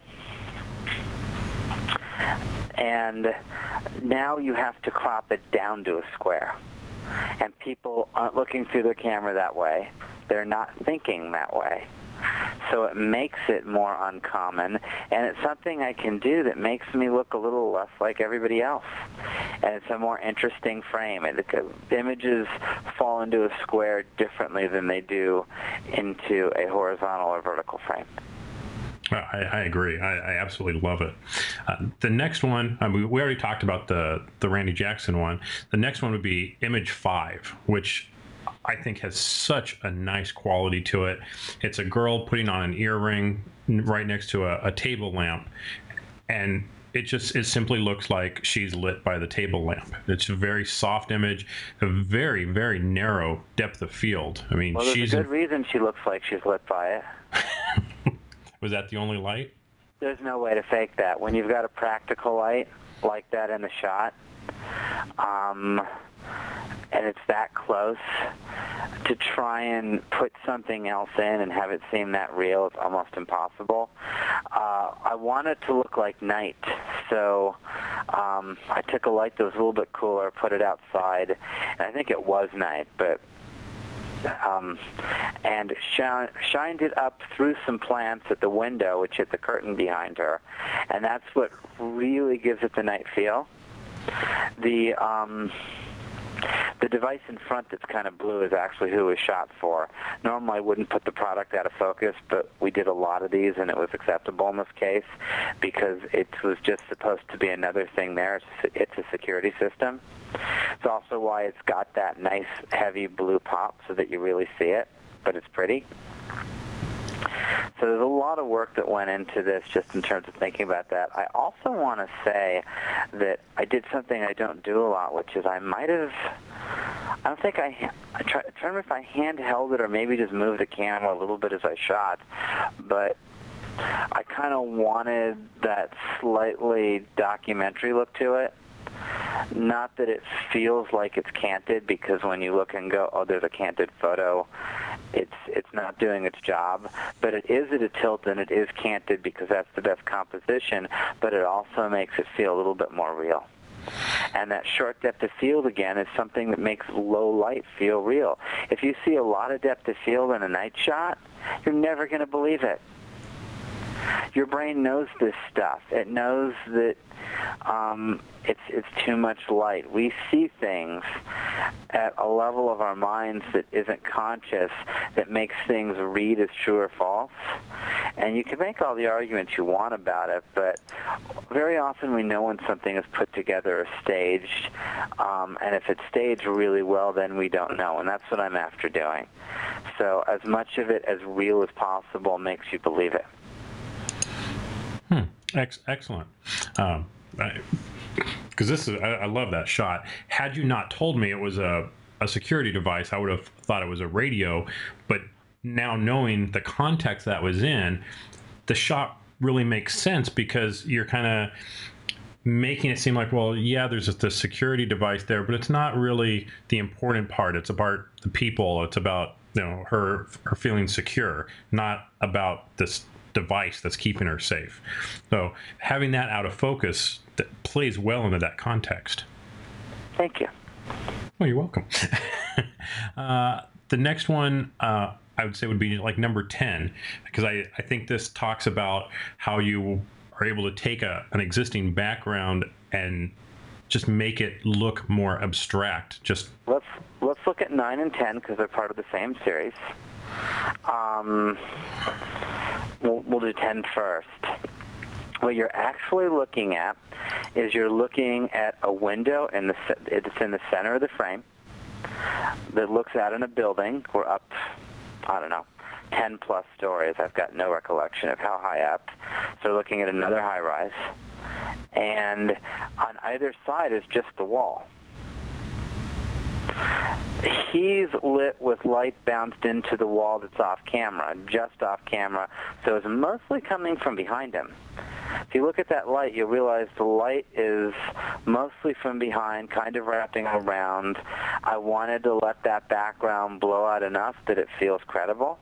And now you have to crop it down to a square. And people aren't looking through their camera that way. They're not thinking that way. So it makes it more uncommon, and it's something I can do that makes me look a little less like everybody else. And it's a more interesting frame. And the images fall into a square differently than they do into a horizontal or vertical frame. I, I agree. I, I absolutely love it. Uh, the next one, I mean, we already talked about the, the Randy Jackson one. The next one would be Image five, which I think has such a nice quality to it. It's a girl putting on an earring right next to a, a table lamp, and it just, it simply looks like she's lit by the table lamp. It's a very soft image, a very, very narrow depth of field. I mean, well, there's she's a good reason she looks like she's lit by it. Was that the only light? There's no way to fake that. When you've got a practical light like that in the shot, um, and it's that close, to try and put something else in and have it seem that real is almost impossible. Uh, I want it to look like night, so um, I took a light that was a little bit cooler, put it outside, and I think it was night, but Um, and sh- shined it up through some plants at the window, which hit the curtain behind her, and that's what really gives it the night feel. The um, the device in front that's kind of blue is actually who it was shot for. Normally I wouldn't put the product out of focus, but we did a lot of these, and it was acceptable in this case because it was just supposed to be another thing there. It's, it's a security system. It's also why it's got that nice heavy blue pop so that you really see it, but it's pretty. So there's a lot of work that went into this just in terms of thinking about that. I also want to say that I did something I don't do a lot, which is I might have, I don't think I, I try, I try to remember if I handheld it or maybe just moved the camera a little bit as I shot, but I kind of wanted that slightly documentary look to it. Not that it feels like it's canted, because when you look and go, oh, there's a canted photo, it's it's not doing its job. But it is at a tilt, and it is canted because that's the best composition, but it also makes it feel a little bit more real. And that short depth of field, again, is something that makes low light feel real. If you see a lot of depth of field in a night shot, you're never going to believe it. Your brain knows this stuff. It knows that um, it's it's too much light. We see things at a level of our minds that isn't conscious, that makes things read as true or false. And you can make all the arguments you want about it, but very often we know when something is put together or staged, um, and if it's staged really well, then we don't know, and that's what I'm after doing. So as much of it as real as possible makes you believe it. Hmm. Ex- excellent. Um, because this is, I, I love that shot. Had you not told me it was a, a security device, I would have thought it was a radio. But now knowing the context that was in, the shot really makes sense because you're kind of making it seem like, well, yeah, there's this security device there, but it's not really the important part. It's about the people. It's about, you know, her her feeling secure, not about this device that's keeping her safe. So having that out of focus, that plays well into that context. Thank you. Well, you're welcome. uh, the next one, uh, I would say would be like number ten, because I, I think this talks about how you are able to take a, an existing background and just make it look more abstract. Just let's let's look at nine and ten because they're part of the same series. Um, we'll, we'll do ten first. What you're actually looking at is you're looking at a window in the it's in the center of the frame that looks out in a building. We're up, I don't know, ten plus stories. I've got no recollection of how high up. So we're looking at another high rise. And on either side is just the wall. He's lit with light bounced into the wall that's off camera, just off camera, so it's mostly coming from behind him. If you look at that light, you'll realize the light is mostly from behind, kind of wrapping around. I wanted to let that background blow out enough that it feels credible.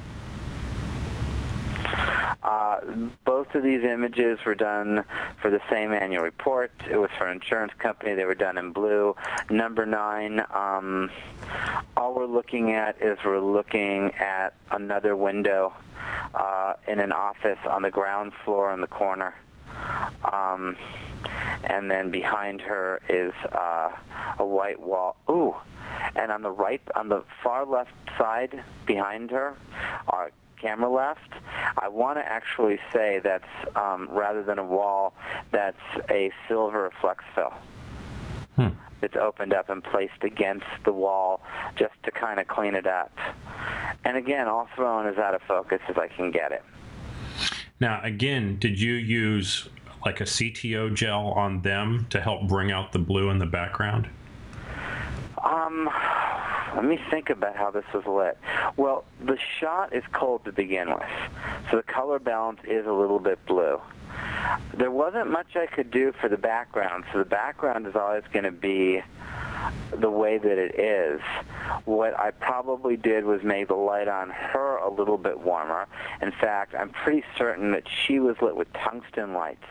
Uh, both of these images were done for the same annual report. It was for an insurance company. They were done in blue. Number nine, um, all we're looking at is we're looking at another window uh, in an office on the ground floor in the corner. Um, and then behind her is uh, a white wall. Ooh, and on the right, on the far left side behind her are camera left, I want to actually say that's, um, rather than a wall, that's a silver flex fill. Hmm. It's opened up and placed against the wall just to kind of clean it up. And again, all thrown as out of focus as I can get it. Now, again, did you use like a C T O gel on them to help bring out the blue in the background? Um, let me think about how this was lit. Well, the shot is cold to begin with, so the color balance is a little bit blue. There wasn't much I could do for the background, so the background is always going to be the way that it is. What I probably did was make the light on her a little bit warmer. In fact, I'm pretty certain that she was lit with tungsten lights.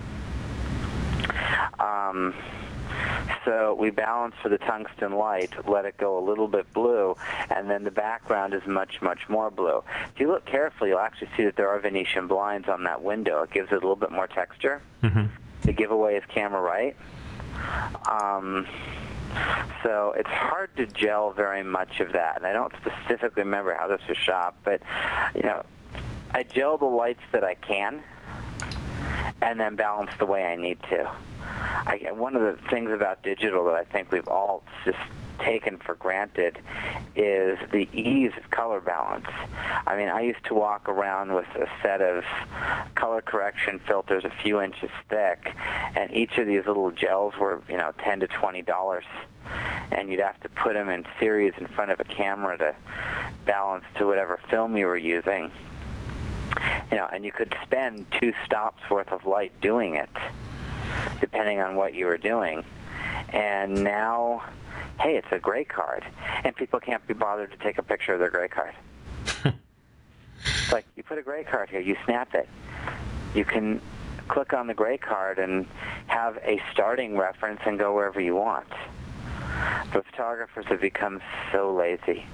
Um... So we balance for the tungsten light, let it go a little bit blue, and then the background is much, much more blue. If you look carefully, you'll actually see that there are Venetian blinds on that window. It gives it a little bit more texture. Mm-hmm. The giveaway is camera right. Um, so it's hard to gel very much of that, and I don't specifically remember how this was shot, but, you know, I gel the lights that I can and then balance the way I need to. I, one of the things about digital that I think we've all just taken for granted is the ease of color balance. I mean, I used to walk around with a set of color correction filters a few inches thick, and each of these little gels were, you know, ten to twenty dollars, and you'd have to put them in series in front of a camera to balance to whatever film you were using. You know, and you could spend two stops worth of light doing it, depending on what you were doing. And now, hey, it's a gray card, and people can't be bothered to take a picture of their gray card. It's like, you put a gray card here, you snap it. You can click on the gray card and have a starting reference and go wherever you want. But photographers have become so lazy.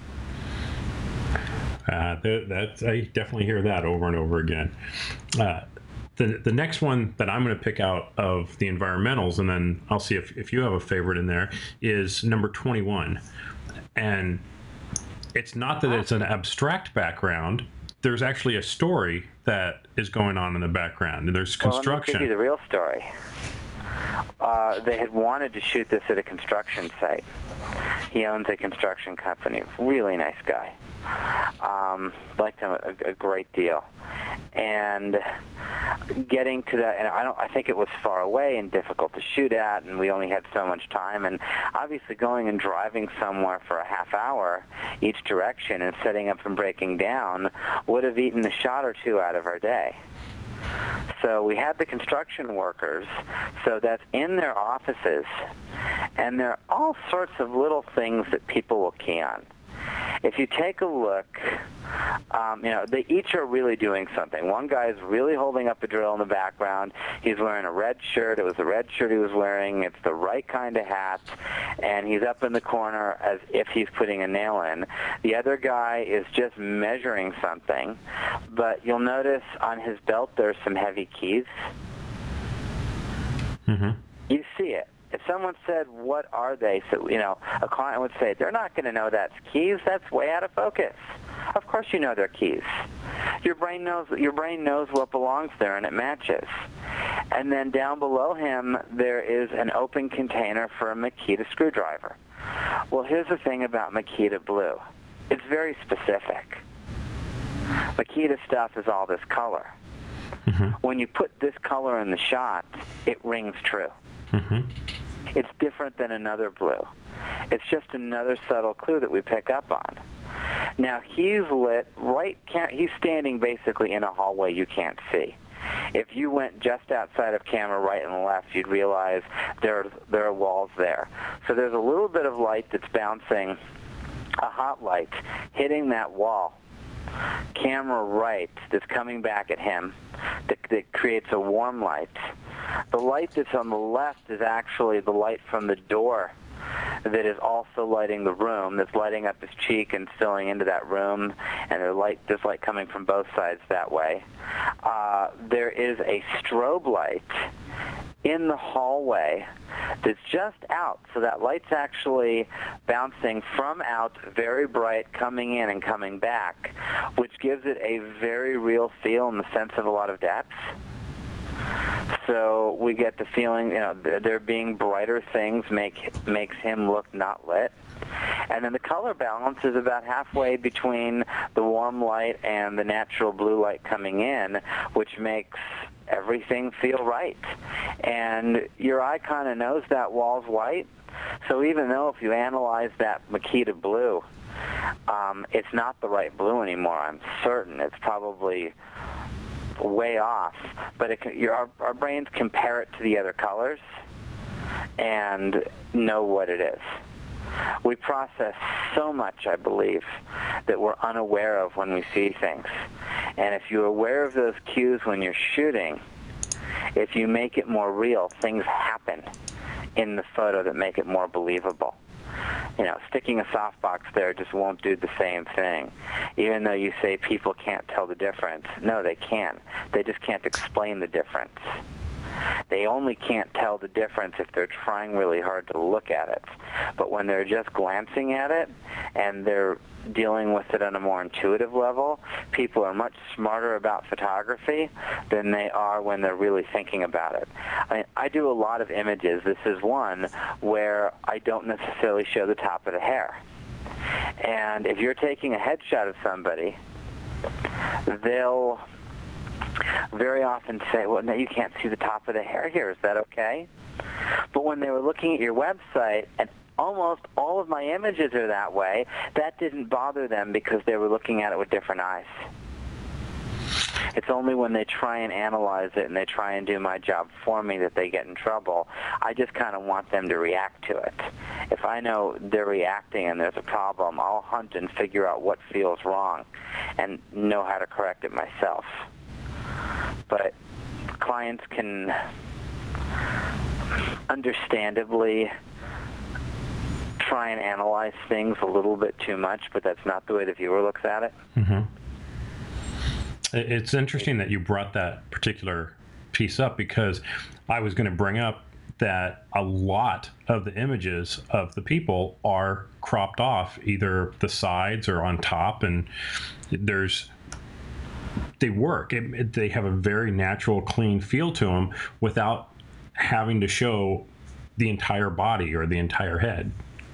Uh, that, that, I definitely hear that over and over again. Uh, the the next one that I'm going to pick out of the environmentals, and then I'll see if, if you have a favorite in there, is number twenty-one. And it's not that it's an abstract background. There's actually a story that is going on in the background, and there's construction. Well, let me give you the real story. Uh, they had wanted to shoot this at a construction site. He owns a construction company. Really nice guy. Um, liked him a, a great deal. And getting to that, and I don't, I think it was far away and difficult to shoot at, and we only had so much time. And obviously, going and driving somewhere for a half hour each direction and setting up and breaking down would have eaten a shot or two out of our day. So we had the construction workers, so that's in their offices, and there are all sorts of little things that people will key on. If you take a look, um, you know, they each are really doing something. One guy's really holding up a drill in the background. He's wearing a red shirt. It was the red shirt he was wearing. It's the right kind of hat. And he's up in the corner as if he's putting a nail in. The other guy is just measuring something. But you'll notice on his belt there's some heavy keys. Mm-hmm. You see it. If someone said, what are they? So, you know, a client would say, they're not going to know that's keys. That's way out of focus. Of course you know they're keys. Your brain knows your brain knows what belongs there, and it matches. And then down below him, there is an open container for a Makita screwdriver. Well, here's the thing about Makita Blue. It's very specific. Makita stuff is all this color. Mm-hmm. When you put this color in the shot, it rings true. Mm-hmm. It's different than another blue. It's just another subtle clue that we pick up on. Now, he's lit right, can't, he's standing basically in a hallway you can't see. If you went just outside of camera right and left, you'd realize there, there are walls there. So there's a little bit of light that's bouncing, a hot light, hitting that wall. Camera right that's coming back at him that, that creates a warm light. The light that's on the left is actually the light from the door that is also lighting the room, that's lighting up his cheek and filling into that room, and there's light, there's light coming from both sides that way. Uh, there is a strobe light in the hallway that's just out, so that light's actually bouncing from out, very bright, coming in and coming back, which gives it a very real feel in the sense of a lot of depth. So we get the feeling, you know, there being brighter things make makes him look not lit. And then the color balance is about halfway between the warm light and the natural blue light coming in, which makes everything feel right. And your eye kind of knows that wall's white. So even though if you analyze that Makita blue, um, it's not the right blue anymore, I'm certain. It's probably way off, but it can, your, our, our brains compare it to the other colors and know what it is. We process so much, I believe, that we're unaware of when we see things. And if you're aware of those cues when you're shooting, if you make it more real, things happen in the photo that make it more believable. You know, sticking a softbox there just won't do the same thing. Even though you say people can't tell the difference. No, they can. They just can't explain the difference. They only can't tell the difference if they're trying really hard to look at it. But when they're just glancing at it and they're dealing with it on a more intuitive level, people are much smarter about photography than they are when they're really thinking about it. I mean, I do a lot of images. This is one where I don't necessarily show the top of the hair. And if you're taking a headshot of somebody, they'll very often say, well, no, you can't see the top of the hair here. Is that okay? But when they were looking at your website, and almost all of my images are that way, that didn't bother them because they were looking at it with different eyes. It's only when they try and analyze it and they try and do my job for me that they get in trouble. I just kind of want them to react to it. If I know they're reacting and there's a problem, I'll hunt and figure out what feels wrong and know how to correct it myself. But clients can understandably try and analyze things a little bit too much, but that's not the way the viewer looks at it. Mm-hmm. It's interesting that you brought that particular piece up, because I was going to bring up that a lot of the images of the people are cropped off, either the sides or on top, and there's they work. It, it, they have a very natural, clean feel to them without having to show the entire body or the entire head.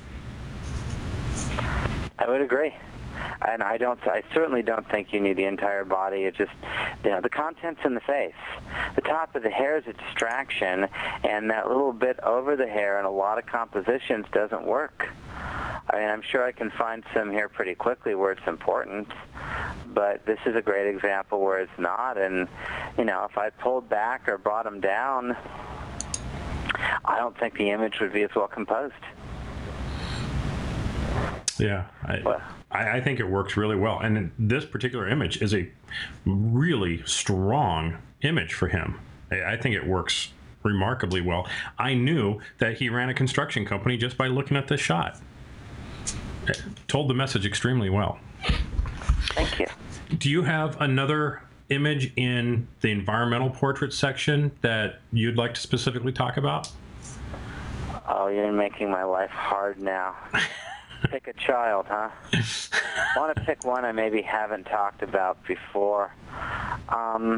I would agree. And I don't. I certainly don't think you need the entire body. It just, you know, the content's in the face. The top of the hair is a distraction, and that little bit over the hair in a lot of compositions doesn't work. I mean, I'm sure I can find some here pretty quickly where it's important, but this is a great example where it's not. And, you know, if I pulled back or brought them down, I don't think the image would be as well composed. Yeah, I, I, I think it works really well. And this particular image is a really strong image for him. I, I think it works remarkably well. I knew that he ran a construction company just by looking at this shot. It told the message extremely well. Thank you. Do you have another image in the environmental portrait section that you'd like to specifically talk about? Oh, you're making my life hard now. Pick a child, huh? I want to pick one I maybe haven't talked about before. Um,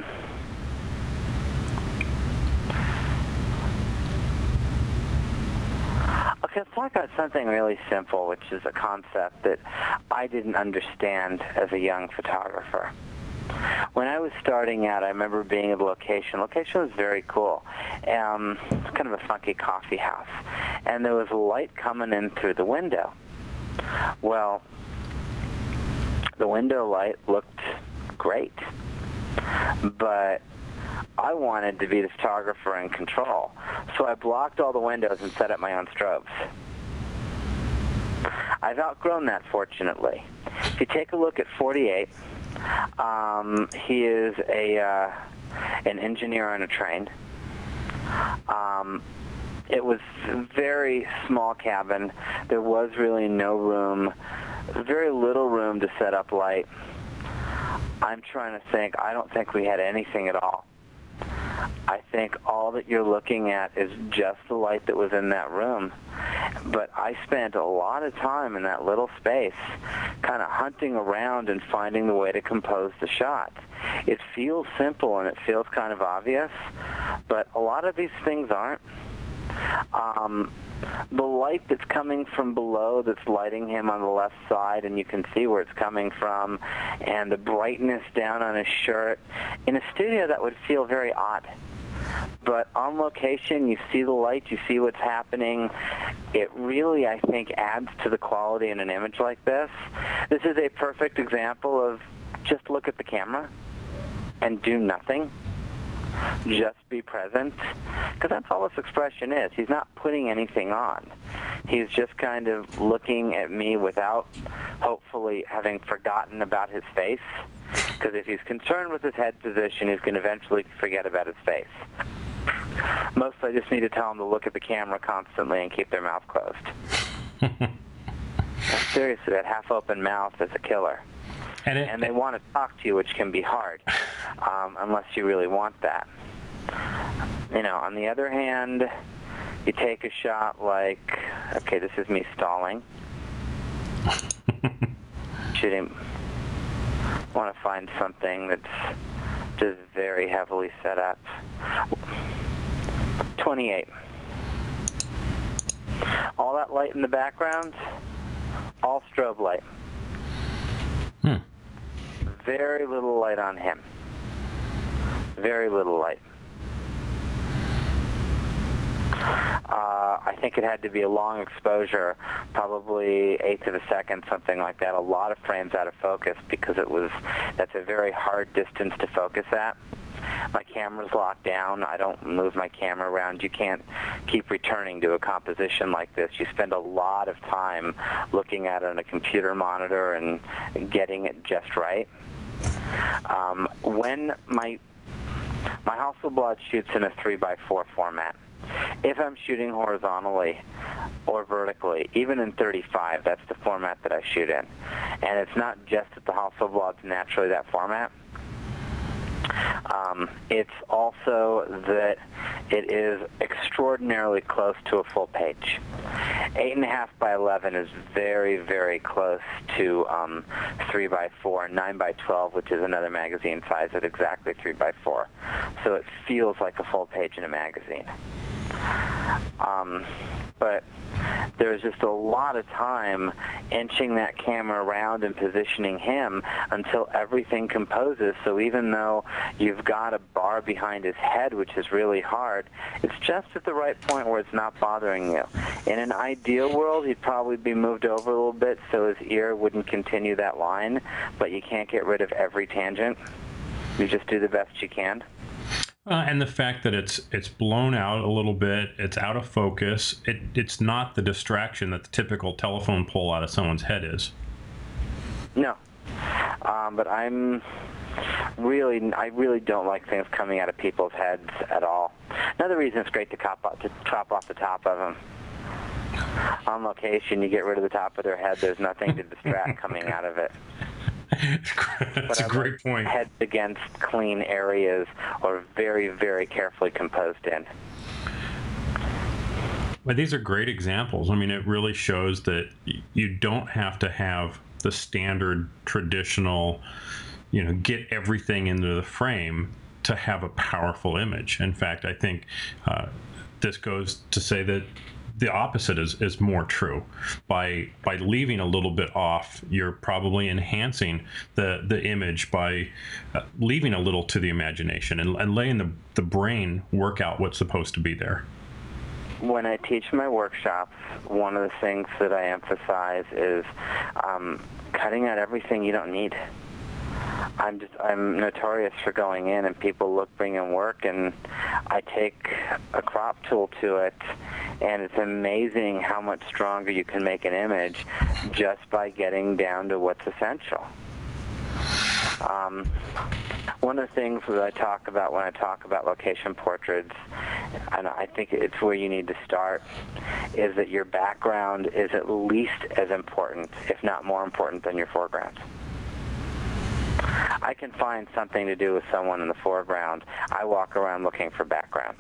okay, let's talk about something really simple, which is a concept that I didn't understand as a young photographer. When I was starting out, I remember being at a location. Location was very cool. Um, it's kind of a funky coffee house. And there was light coming in through the window. Well, the window light looked great. But I wanted to be the photographer in control. So I blocked all the windows and set up my own strobes. I've outgrown that, fortunately. If you take a look at forty-eight, Um, he is a uh, an engineer on a train. Um, it was a very small cabin. There was really no room, very little room to set up light. I'm trying to think. I don't think we had anything at all. I think all that you're looking at is just the light that was in that room. But I spent a lot of time in that little space kind of hunting around and finding the way to compose the shot. It feels simple and it feels kind of obvious, but a lot of these things aren't. Um, the light that's coming from below that's lighting him on the left side, and you can see where it's coming from, and the brightness down on his shirt. In a studio, that would feel very odd. But on location, you see the light, you see what's happening. It really, I think, adds to the quality in an image like this. This is a perfect example of just look at the camera and do nothing. Just be present, because that's all this expression is. He's not putting anything on. He's just kind of looking at me without hopefully having forgotten about his face, because if he's concerned with his head position, he's going to eventually forget about his face. Mostly I just need to tell him to look at the camera constantly and keep their mouth closed. Seriously, that half-open mouth is a killer. And, it, and they want to talk to you, which can be hard, um, unless you really want that. You know, on the other hand, you take a shot like, okay, this is me stalling. Shooting. Want to find something that's just very heavily set up. twenty-eight. All that light in the background, all strobe light. Hmm. Very little light on him. Very little light. Uh, I think it had to be a long exposure, probably eighth of a second, something like that. A lot of frames out of focus because it was, that's a very hard distance to focus at. My camera's locked down. I don't move my camera around. You can't keep returning to a composition like this. You spend a lot of time looking at it on a computer monitor and getting it just right. Um, when my my Hasselblad shoots in a three by four format, if I'm shooting horizontally or vertically, even in thirty-five, that's the format that I shoot in. And it's not just that the Hasselblad's naturally that format. Um, it's also that it is extraordinarily close to a full page. Eight and a half by eleven is very, very close to um, three by four. Nine by twelve, which is another magazine size, at exactly three by four. So it feels like a full page in a magazine. Um, but there's just a lot of time inching that camera around and positioning him until everything composes. So even though you've got a bar behind his head, which is really hard, it's just at the right point where it's not bothering you. In an ideal world, he'd probably be moved over a little bit so his ear wouldn't continue that line, but you can't get rid of every tangent. You just do the best you can. Uh, and the fact that it's it's blown out a little bit, it's out of focus. It it's not the distraction that the typical telephone pole out of someone's head is. No, um, but I'm really I really don't like things coming out of people's heads at all. Another reason it's great to cop off, to chop off the top of them. On location, you get rid of the top of their head. There's nothing to distract coming out of it. That's a great point. Heads against clean areas or very, very carefully composed in. Well, these are great examples. I mean, it really shows that you don't have to have the standard traditional, you know, get everything into the frame to have a powerful image. In fact, I think uh, this goes to say that the opposite is, is more true. By by leaving a little bit off, you're probably enhancing the, the image by uh, leaving a little to the imagination and, and letting the, the brain work out what's supposed to be there. When I teach my workshops, one of the things that I emphasize is um, cutting out everything you don't need. I'm just I'm notorious for going in and people look, bring in work, and I take a crop tool to it, and it's amazing how much stronger you can make an image just by getting down to what's essential. Um, one of the things that I talk about when I talk about location portraits, and I think it's where you need to start, is that your background is at least as important, if not more important, than your foreground. I can find something to do with someone in the foreground. I walk around looking for backgrounds.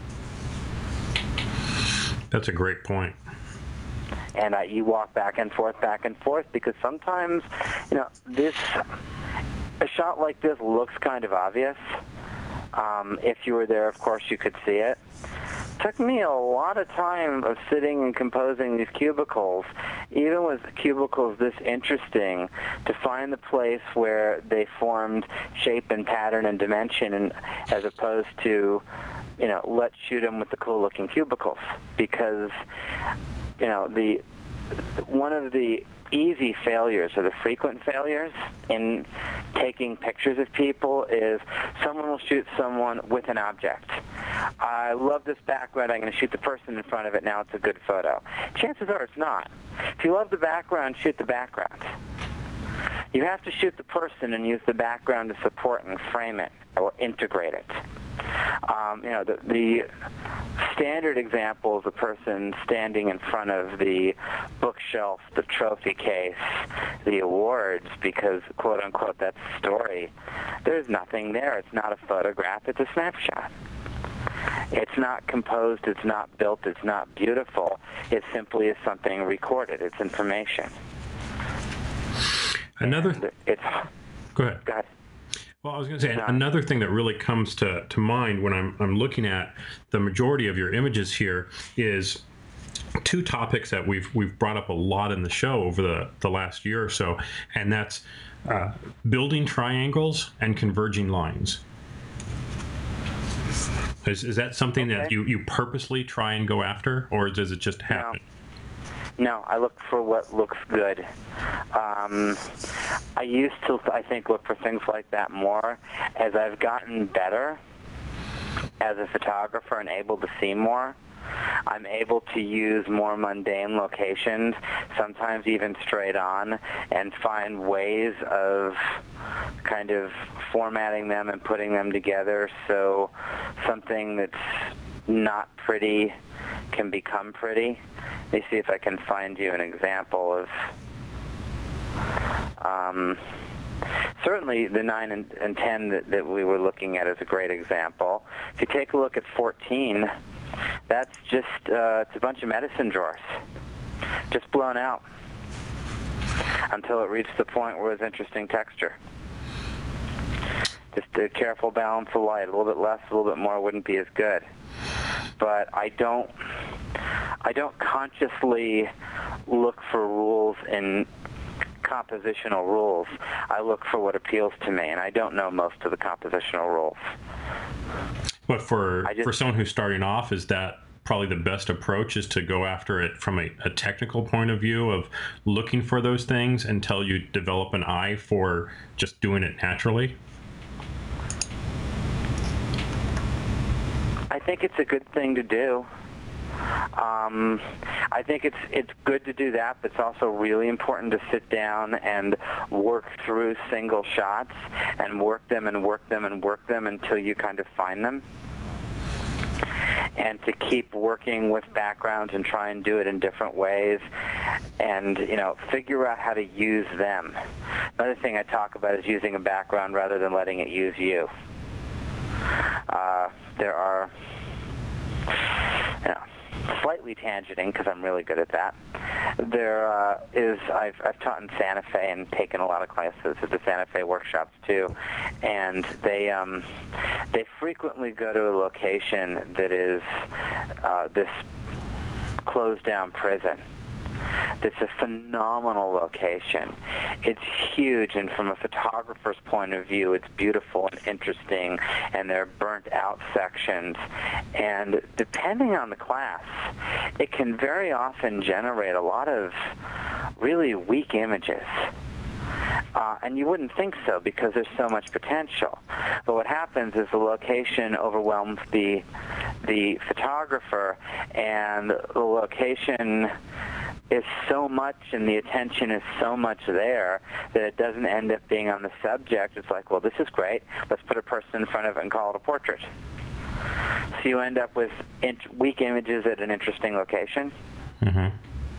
That's a great point. And uh, you walk back and forth, back and forth, because sometimes, you know, this a shot like this looks kind of obvious. Um, if you were there, of course, you could see it. Took me a lot of time of sitting and composing these cubicles, even with cubicles this interesting, to find the place where they formed shape and pattern and dimension, and as opposed to, you know, let's shoot them with the cool-looking cubicles. Because, you know, the one of the easy failures or the frequent failures in taking pictures of people is someone will shoot someone with an object. I love this background. I'm going to shoot the person in front of it. Now it's a good photo. Chances are it's not. If you love the background, shoot the background. You have to shoot the person and use the background to support and frame it or integrate it. Um, you know, the, the standard example is a person standing in front of the bookshelf, the trophy case, the awards, because, quote-unquote, that's the story. There's nothing there. It's not a photograph. It's a snapshot. It's not composed. It's not built. It's not beautiful. It simply is something recorded. It's information. Another... And it's... Go ahead. Go ahead. Well, I was going to say, another thing that really comes to, to mind when I'm, I'm looking at the majority of your images here is two topics that we've we've brought up a lot in the show over the, the last year or so, and that's uh, building triangles and converging lines. Is, is that something okay. that you, you purposely try and go after, or does it just happen? No. No, I look for what looks good. Um, I used to, I think, look for things like that more. As I've gotten better as a photographer and able to see more, I'm able to use more mundane locations, sometimes even straight on, and find ways of kind of formatting them and putting them together so something that's not pretty can become pretty. Let me see if I can find you an example of... Um, certainly the nine and, and ten that, that we were looking at is a great example. If you take a look at fourteen, that's just, uh, it's a bunch of medicine drawers, just blown out until it reached the point where it was interesting texture. Just a careful balance of light. A little bit less, a little bit more wouldn't be as good. But I don't, I don't consciously look for rules in compositional rules. I look for what appeals to me, and I don't know most of the compositional rules. But for just, for someone who's starting off, is that probably the best approach, is to go after it from a, a technical point of view of looking for those things until you develop an eye for just doing it naturally? I think it's a good thing to do. Um, I think it's it's good to do that, but it's also really important to sit down and work through single shots and work them and work them and work them until you kind of find them. And to keep working with backgrounds and try and do it in different ways and, you know, figure out how to use them. Another thing I talk about is using a background rather than letting it use you. Uh, there are, you know, slightly tangenting because I'm really good at that. There uh, is, I've, I've taught in Santa Fe and taken a lot of classes at the Santa Fe workshops too, and they um, they frequently go to a location that is uh, this closed down prison. It's a phenomenal location. It's huge, and from a photographer's point of view, it's beautiful and interesting, and there are burnt-out sections. And depending on the class, it can very often generate a lot of really weak images. Uh, and you wouldn't think so because there's so much potential. But what happens is the location overwhelms the the photographer, and the location is so much and the attention is so much there that it doesn't end up being on the subject. It's like, well, this is great. Let's put a person in front of it and call it a portrait. So you end up with int- weak images at an interesting location. Mm-hmm.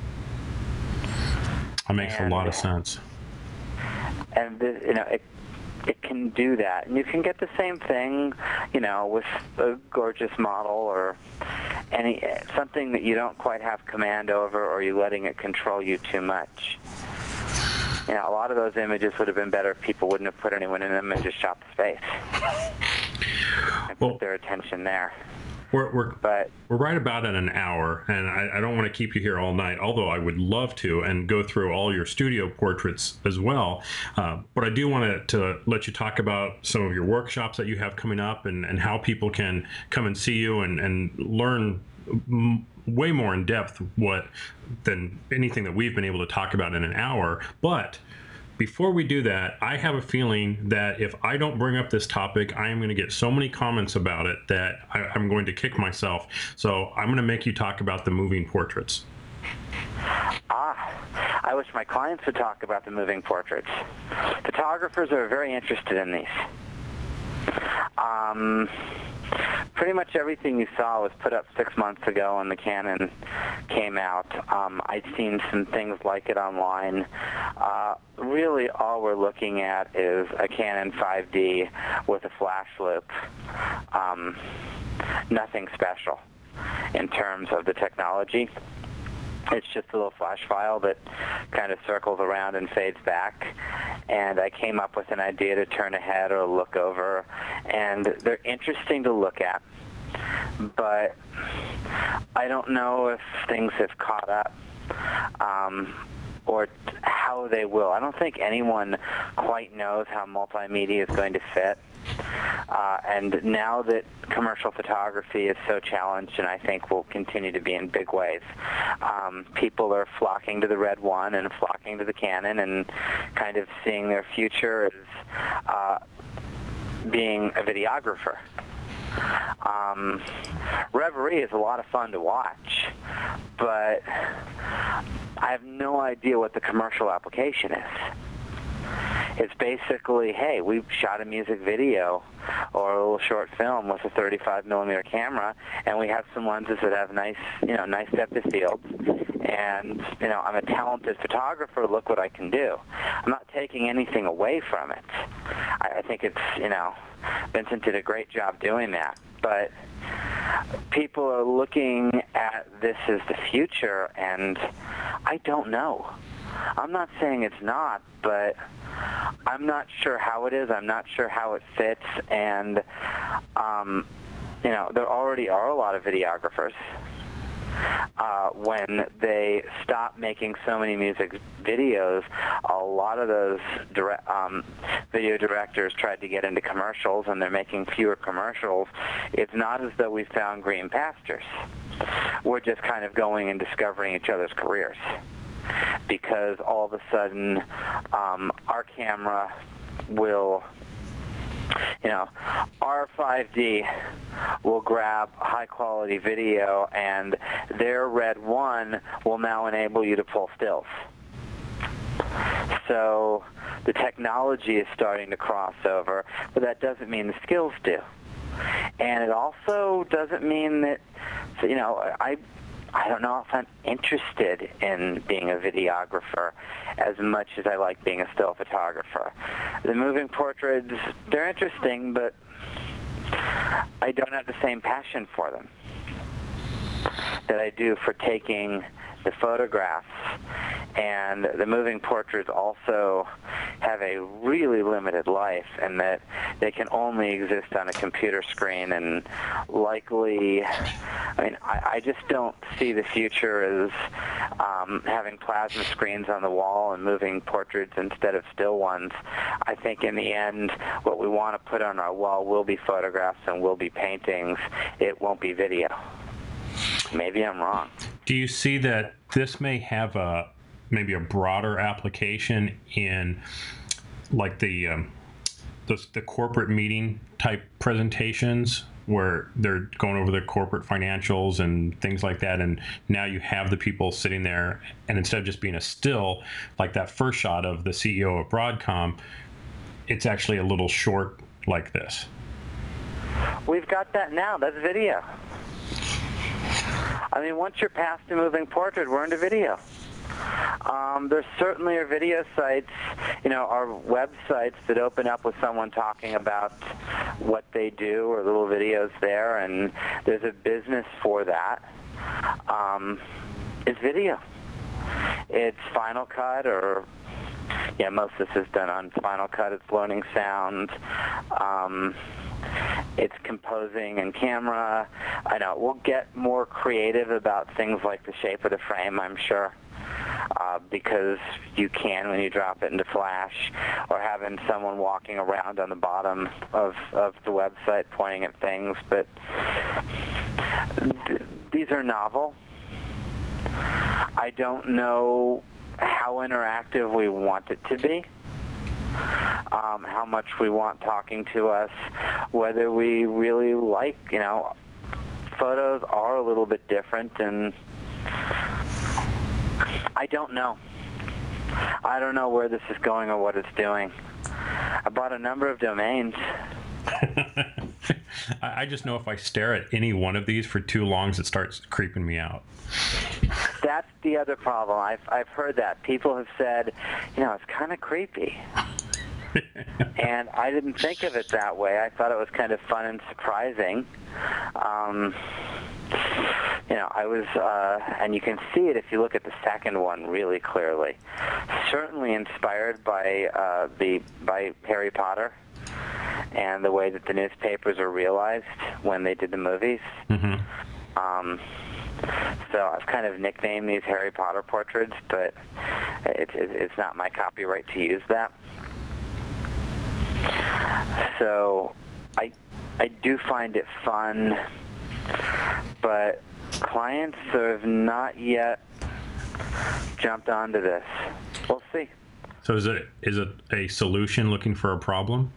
That makes and, a lot of sense. And, the, you know, it it can do that. And you can get the same thing, you know, with a gorgeous model or any something that you don't quite have command over, or you're letting it control you too much. You know, a lot of those images would have been better if people wouldn't have put anyone in them and just shot the space and well, put their attention there. We're we're, but, we're right about at an hour, and I, I don't want to keep you here all night, although I would love to, and go through all your studio portraits as well. Uh, but I do want to, to let you talk about some of your workshops that you have coming up, and, and how people can come and see you and, and learn m- way more in depth what than anything that we've been able to talk about in an hour. But before we do that, I have a feeling that if I don't bring up this topic, I am going to get so many comments about it that I, I'm going to kick myself. So I'm going to make you talk about the moving portraits. Ah, I wish my clients would talk about the moving portraits. Photographers are very interested in these. Um, pretty much everything you saw was put up six months ago when the Canon came out. Um, I'd seen some things like it online. Uh, really, all we're looking at is a Canon five D with a flash loop. Um, nothing special in terms of the technology. It's just a little flash file that kind of circles around and fades back. And I came up with an idea to turn ahead or look over. And they're interesting to look at. But I don't know if things have caught up um, or how they will. I don't think anyone quite knows how multimedia is going to fit. Uh, and now that commercial photography is so challenged, and I think will continue to be in big ways, um, people are flocking to the Red One and flocking to the Canon and kind of seeing their future as uh, being a videographer. Um, Reverie is a lot of fun to watch, but I have no idea what the commercial application is. It's basically, hey, we shot a music video or a little short film with a thirty-five millimeter camera, and we have some lenses that have nice, you know, nice depth of field. And, you know, I'm a talented photographer. Look what I can do. I'm not taking anything away from it. I, I think it's, you know, Vincent did a great job doing that. But people are looking at this as the future, and I don't know. I'm not saying it's not, but I'm not sure how it is. I'm not sure how it fits. And, um, you know, there already are a lot of videographers. Uh, when they stopped making so many music videos, a lot of those dire- um, video directors tried to get into commercials, and they're making fewer commercials. It's not as though we found green pastures. We're just kind of going and discovering each other's careers. Because all of a sudden, um, our camera will You know, R five D will grab high-quality video, and their Red one will now enable you to pull stills. So the technology is starting to cross over, but that doesn't mean the skills do. And it also doesn't mean that, you know, I I don't know if I'm interested in being a videographer as much as I like being a still photographer. The moving portraits, they're interesting, but I don't have the same passion for them that I do for taking the photographs. And the moving portraits also have a really limited life in that they can only exist on a computer screen, and likely, I mean, I, I just don't see the future as um, having plasma screens on the wall and moving portraits instead of still ones. I think in the end, what we want to put on our wall will be photographs and will be paintings. It won't be video. Maybe I'm wrong. Do you see that this may have a maybe a broader application in like the um, the, the corporate meeting type presentations where they're going over the corporate financials and things like that, and now you have the people sitting there, and instead of just being a still like that first shot of the C E O of Broadcom, it's actually a little short like this? We've got that now. That's video. I mean, once you're past the moving portrait, we're into video. Um, there certainly are video sites, you know, are websites that open up with someone talking about what they do, or little videos there, and there's a business for that. Um, it's video. It's Final Cut, or, yeah, most of this is done on Final Cut. It's loading sound. Um, It's composing and camera. I know we'll get more creative about things like the shape of the frame, I'm sure, uh, because you can when you drop it into Flash, or having someone walking around on the bottom of, of the website pointing at things. But th- these are novel. I don't know how interactive we want it to be. Um, how much we want talking to us, whether we really like, you know, photos are a little bit different, and I don't know. I don't know where this is going or what it's doing. I bought a number of domains. I just know if I stare at any one of these for too long, it starts creeping me out. That's the other problem. I've, I've heard that. People have said, you know, it's kind of creepy. And I didn't think of it that way. I thought it was kind of fun and surprising. Um, you know, I was, uh, and you can see it if you look at the second one really clearly. Certainly inspired by uh, the by Harry Potter and the way that the newspapers are realized when they did the movies. Mm-hmm. Um, so I've kind of nicknamed these Harry Potter portraits, but it's it's not my copyright to use that. So I I do find it fun, but clients have not yet jumped onto this. We'll see. So is it is it a solution looking for a problem?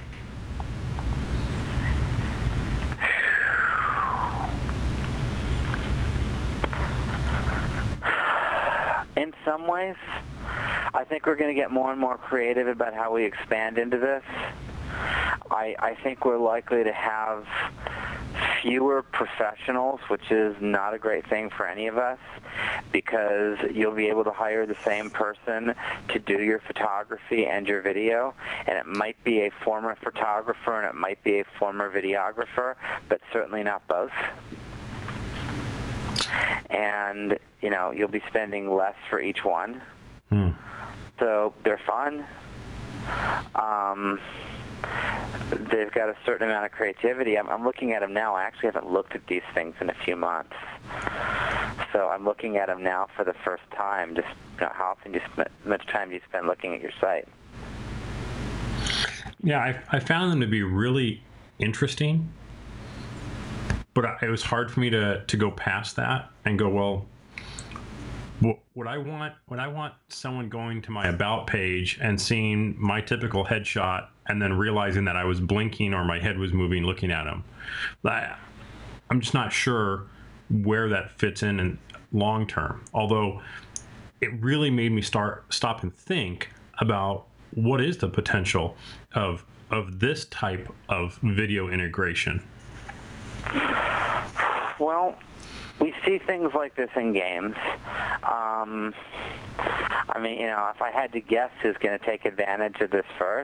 In some ways, I think we're going to get more and more creative about how we expand into this. I, I think we're likely to have fewer professionals, which is not a great thing for any of us, because you'll be able to hire the same person to do your photography and your video, and it might be a former photographer and it might be a former videographer, but certainly not both. And, you know, you'll be spending less for each one. Hmm. So they're fun. Um, they've got a certain amount of creativity. I'm, I'm looking at them now. I actually haven't looked at these things in a few months. So I'm looking at them now for the first time. Just, you know, how often do you spend, much time do you spend looking at your site? Yeah, I, I found them to be really interesting. But it was hard for me to, to go past that and go, well, What I want, when I want someone going to my about page and seeing my typical headshot and then realizing that I was blinking or my head was moving looking at them, I'm just not sure where that fits in in long term. Although it really made me start stop and think about what is the potential of of this type of video integration. Well, we see things like this in games. Um, I mean, you know, if I had to guess who's going to take advantage of this first,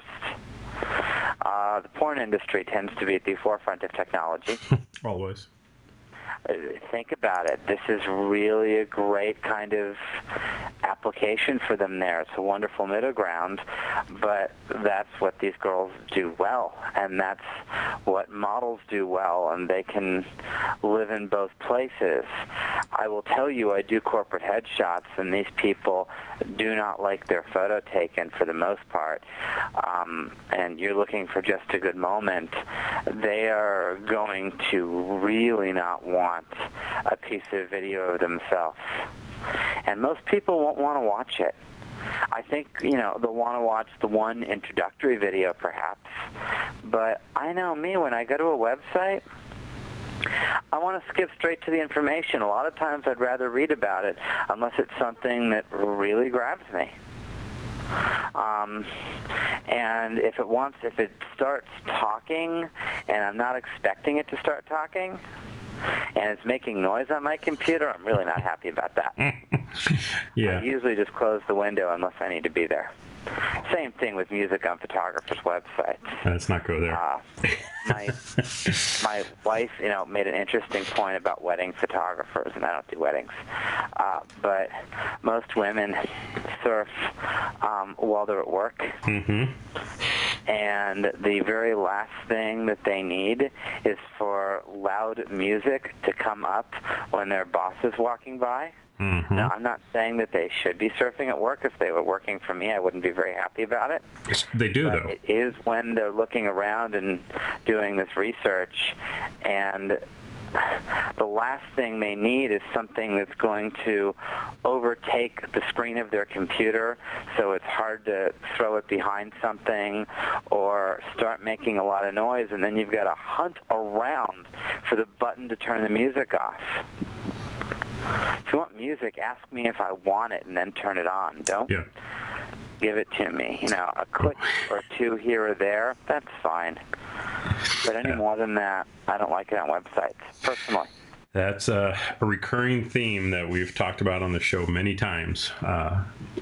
uh, the porn industry tends to be at the forefront of technology. Always. Think about it. This is really a great kind of application for them there. It's a wonderful middle ground, but that's what these girls do well, and that's what models do well, and they can live in both places. I will tell you, I do corporate headshots, and these people do not like their photo taken for the most part, um, and you're looking for just a good moment. They are going to really not want a piece of video of themselves. And most people won't want to watch it. I think, you know, they'll want to watch the one introductory video perhaps. But I know me, when I go to a website, I want to skip straight to the information. A lot of times I'd rather read about it unless it's something that really grabs me. Um, and if it wants, if it starts talking and I'm not expecting it to start talking, and it's making noise on my computer, I'm really not happy about that. Yeah. I usually just close the window unless I need to be there. Same thing with music on photographers' websites. Let's not go there. Uh, my, my wife, you know, made an interesting point about wedding photographers, and I don't do weddings. Uh, but most women surf um, while they're at work. Mm-hmm. And the very last thing that they need is for loud music to come up when their boss is walking by. Mm-hmm. Now, I'm not saying that they should be surfing at work. If they were working for me, I wouldn't be very happy about it. They do, but though. It is when they're looking around and doing this research, and the last thing they need is something that's going to overtake the screen of their computer, so it's hard to throw it behind something or start making a lot of noise, and then you've got to hunt around for the button to turn the music off. If you want music, ask me if I want it and then turn it on. Don't yeah. give it to me. You know, a click or two here or there, that's fine. But any more than that, I don't like it on websites, personally. That's a, a recurring theme that we've talked about on the show many times. Uh,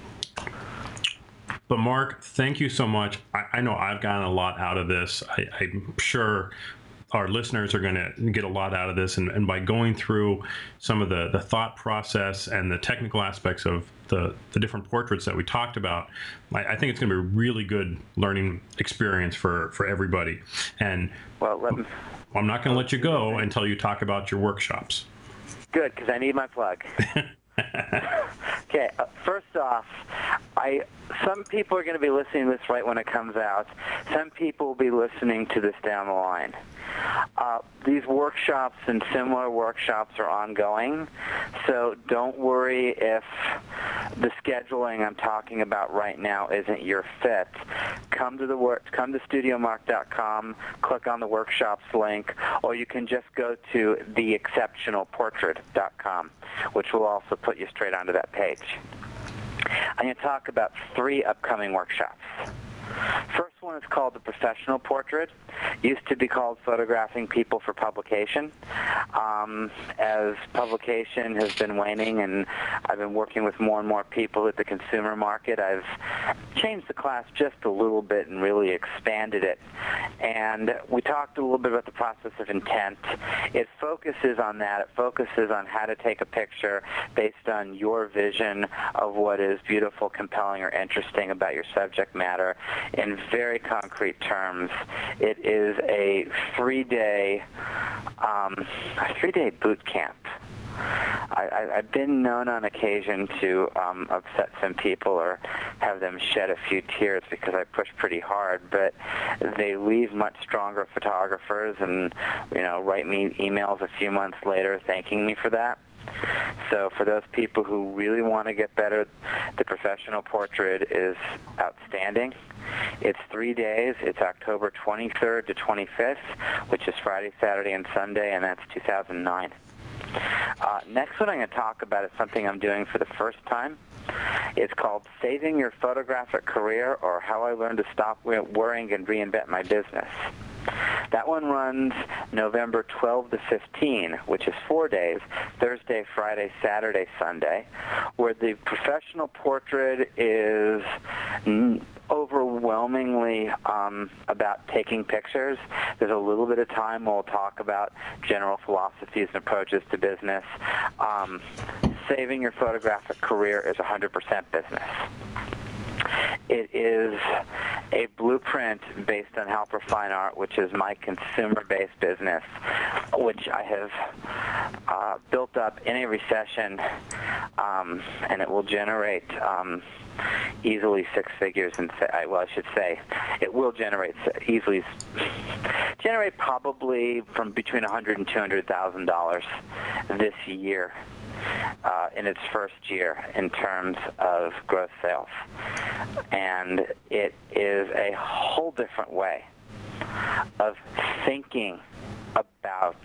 but Mark, thank you so much. I, I know I've gotten a lot out of this. I, I'm sure our listeners are going to get a lot out of this, and, and by going through some of the, the thought process and the technical aspects of the, the different portraits that we talked about, I, I think it's going to be a really good learning experience for, for everybody. And well, let me, I'm not going to let you go until you talk about your workshops. Good, because I need my plug. Okay, uh, first off, I some people are going to be listening to this right when it comes out. Some people will be listening to this down the line. Uh, these workshops and similar workshops are ongoing, so don't worry if the scheduling I'm talking about right now isn't your fit. Come to the work, come to studio mark dot com, click on the workshops link, or you can just go to the exceptional portrait dot com, which will also put you straight onto that page. I'm going to talk about three upcoming workshops. First one is called The Professional Portrait. Used to be called Photographing People for Publication. Um, as publication has been waning and I've been working with more and more people at the consumer market, I've changed the class just a little bit and really expanded it. And we talked a little bit about the process of intent. It focuses on that. It focuses on how to take a picture based on your vision of what is beautiful, compelling, or interesting about your subject matter in very concrete terms. It is a three-day, um, a three-day boot camp. I, I, I've been known on occasion to um, upset some people or have them shed a few tears because I push pretty hard, but they leave much stronger photographers and, you know, write me emails a few months later thanking me for that. So for those people who really want to get better, the professional portrait is outstanding. It's three days. It's October twenty-third to twenty-fifth, which is Friday, Saturday, and Sunday, and that's two thousand nine. Uh, next one I'm going to talk about is something I'm doing for the first time. It's called Saving Your Photographic Career, or How I Learned to Stop Worrying and Reinvent My Business. That one runs November twelfth to fifteenth, which is four days, Thursday, Friday, Saturday, Sunday, where the professional portrait is overwhelmingly um, about taking pictures. There's a little bit of time we'll talk about general philosophies and approaches to business. Um, saving your photographic career is one hundred percent business. It is a blueprint based on Helper Fine Art, which is my consumer-based business, which I have uh, built up in a recession, um, and it will generate um, easily six figures. And well, I should say, it will generate easily generate probably from between one hundred and two hundred thousand dollars this year. Uh, in its first year in terms of gross sales. And it is a whole different way of thinking about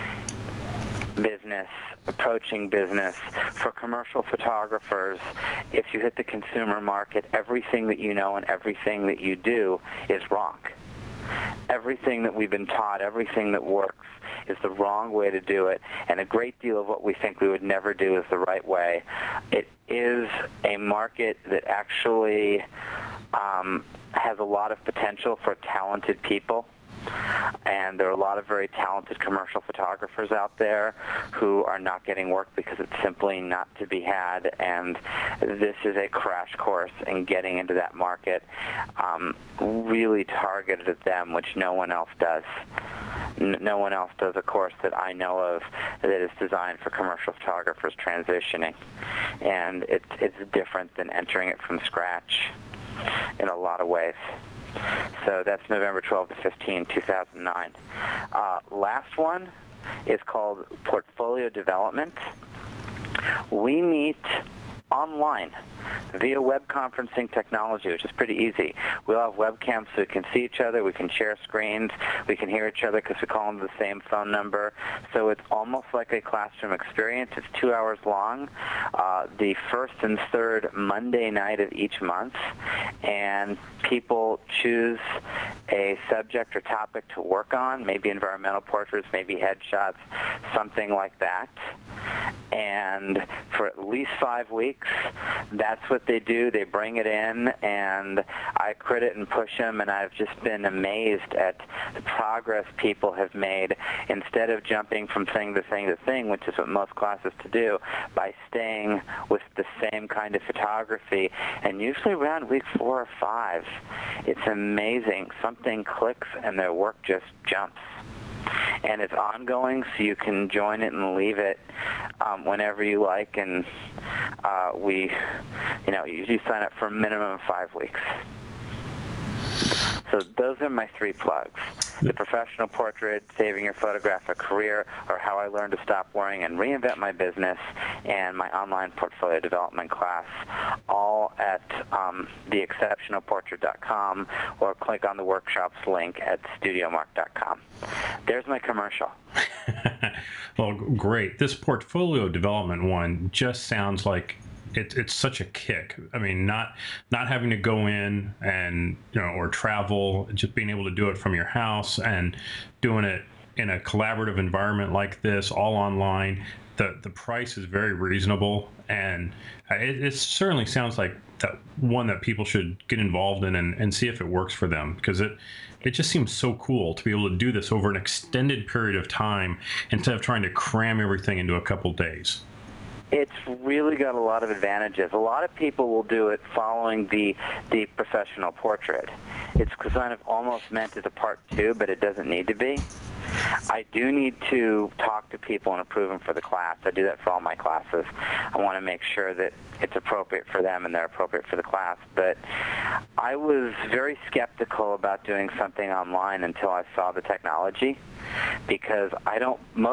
business, approaching business. For commercial photographers, if you hit the consumer market, everything that you know and everything that you do is wrong. Everything that we've been taught, everything that works, is the wrong way to do it, and a great deal of what we think we would never do is the right way. It is a market that actually um, has a lot of potential for talented people, and there are a lot of very talented commercial photographers out there who are not getting work because it's simply not to be had, and this is a crash course in getting into that market, um, really targeted at them, which no one else does. No one else does a course that I know of that is designed for commercial photographers transitioning, and it's it's different than entering it from scratch in a lot of ways. So that's November twelfth to fifteenth, two thousand nine. Uh, last one is called Portfolio Development. We meet online via web conferencing technology, which is pretty easy. We all have webcams so we can see each other, we can share screens, we can hear each other because we call them the same phone number. So it's almost like a classroom experience. It's two hours long, uh, the first and third Monday night of each month, and people choose a subject or topic to work on, maybe environmental portraits, maybe headshots, something like that. And for at least five weeks, that's what they do. They bring it in, and I credit and push them, and I've just been amazed at the progress people have made instead of jumping from thing to thing to thing, which is what most classes to do, by staying with the same kind of photography. And usually around week four or five, it's amazing. Something clicks, and their work just jumps. And it's ongoing, so you can join it and leave it um, whenever you like. And uh, we, you know, usually sign up for a minimum of five weeks. So those are my three plugs. The Professional Portrait, Saving Your Photographic Career, or How I Learned to Stop Worrying and Reinvent My Business, and my online portfolio development class, all at um, the exceptional portrait dot com, or click on the workshops link at studio mark dot com. There's my commercial. Well, great. This portfolio development one just sounds like It, it's such a kick. I mean, not not having to go in and, you know, or travel, just being able to do it from your house and doing it in a collaborative environment like this, all online. The the price is very reasonable, and it, it certainly sounds like that one that people should get involved in and, and see if it works for them, because it it just seems so cool to be able to do this over an extended period of time instead of trying to cram everything into a couple days. It's really got a lot of advantages. A lot of people will do it following the the professional portrait. It's kind of almost meant as a part two, but it doesn't need to be. I do need to talk to people and approve them for the class. I do that for all my classes. I want to make sure that it's appropriate for them and they're appropriate for the class. But I was very skeptical about doing something online until I saw the technology, because I don't, most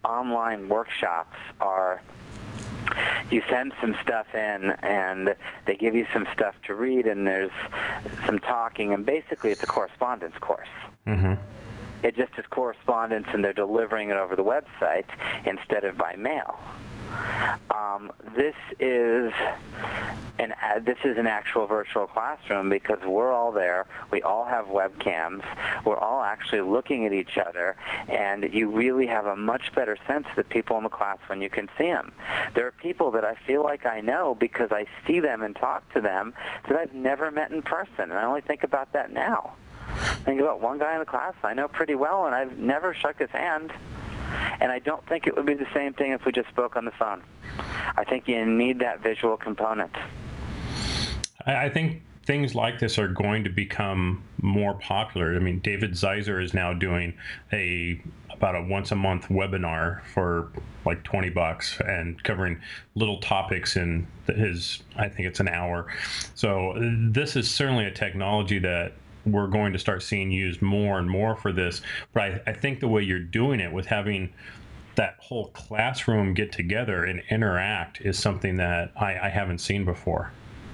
online workshops are you send some stuff in and they give you some stuff to read and there's some talking, and basically it's a correspondence course. Mm-hmm. It just is correspondence, and they're delivering it over the website instead of by mail. Um, this is an uh, this is an actual virtual classroom because we're all there. We all have webcams. We're all actually looking at each other, and you really have a much better sense of the people in the class when you can see them. There are people that I feel like I know because I see them and talk to them that I've never met in person, and I only think about that now. I think about one guy in the class I know pretty well, and I've never shook his hand. And I don't think it would be the same thing if we just spoke on the phone. I think you need that visual component. I think things like this are going to become more popular. I mean, David Zeiser is now doing a about a once a month webinar for like twenty bucks and covering little topics in his, I think it's an hour. So this is certainly a technology that we're going to start seeing used more and more for this. But I, I think the way you're doing it with having that whole classroom get together and interact is something that I, I haven't seen before.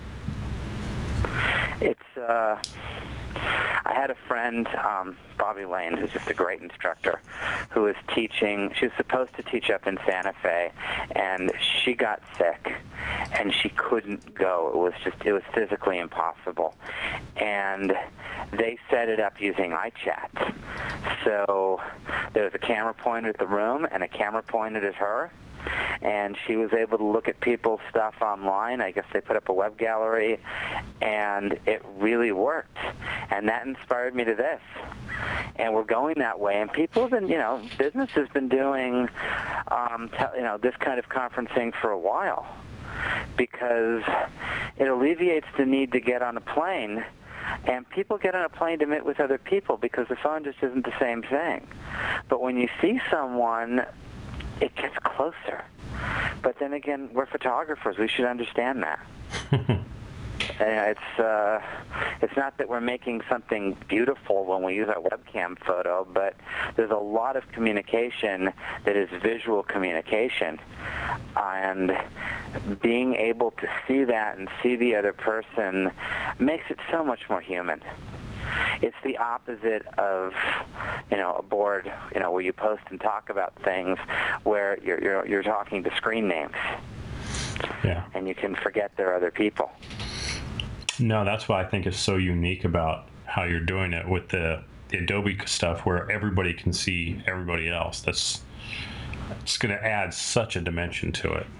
It's, uh, I had a friend, um, Bobby Lane, who's just a great instructor, who was teaching. She was supposed to teach up in Santa Fe, and she got sick, and she couldn't go. It was just, it was physically impossible. And they set it up using iChat. So there was a camera pointed at the room and a camera pointed at her, and she was able to look at people's stuff online. I guess they put up a web gallery, and it really worked. And that inspired me to this. And we're going that way. And people have been, you know, business has been doing, um, te- you know, this kind of conferencing for a while because it alleviates the need to get on a plane. And people get on a plane to meet with other people because the phone just isn't the same thing. But when you see someone, it gets closer. But then again, we're photographers. We should understand that. It's uh, it's not that we're making something beautiful when we use our webcam photo, but there's a lot of communication that is visual communication. And being able to see that and see the other person makes it so much more human. It's the opposite of, you know, a board, you know, where you post and talk about things, where you're you're, you're talking to screen names. Yeah. And you can forget there are other people. No, that's what I think is so unique about how you're doing it with the, the Adobe stuff, where everybody can see everybody else. That's it's going to add such a dimension to it.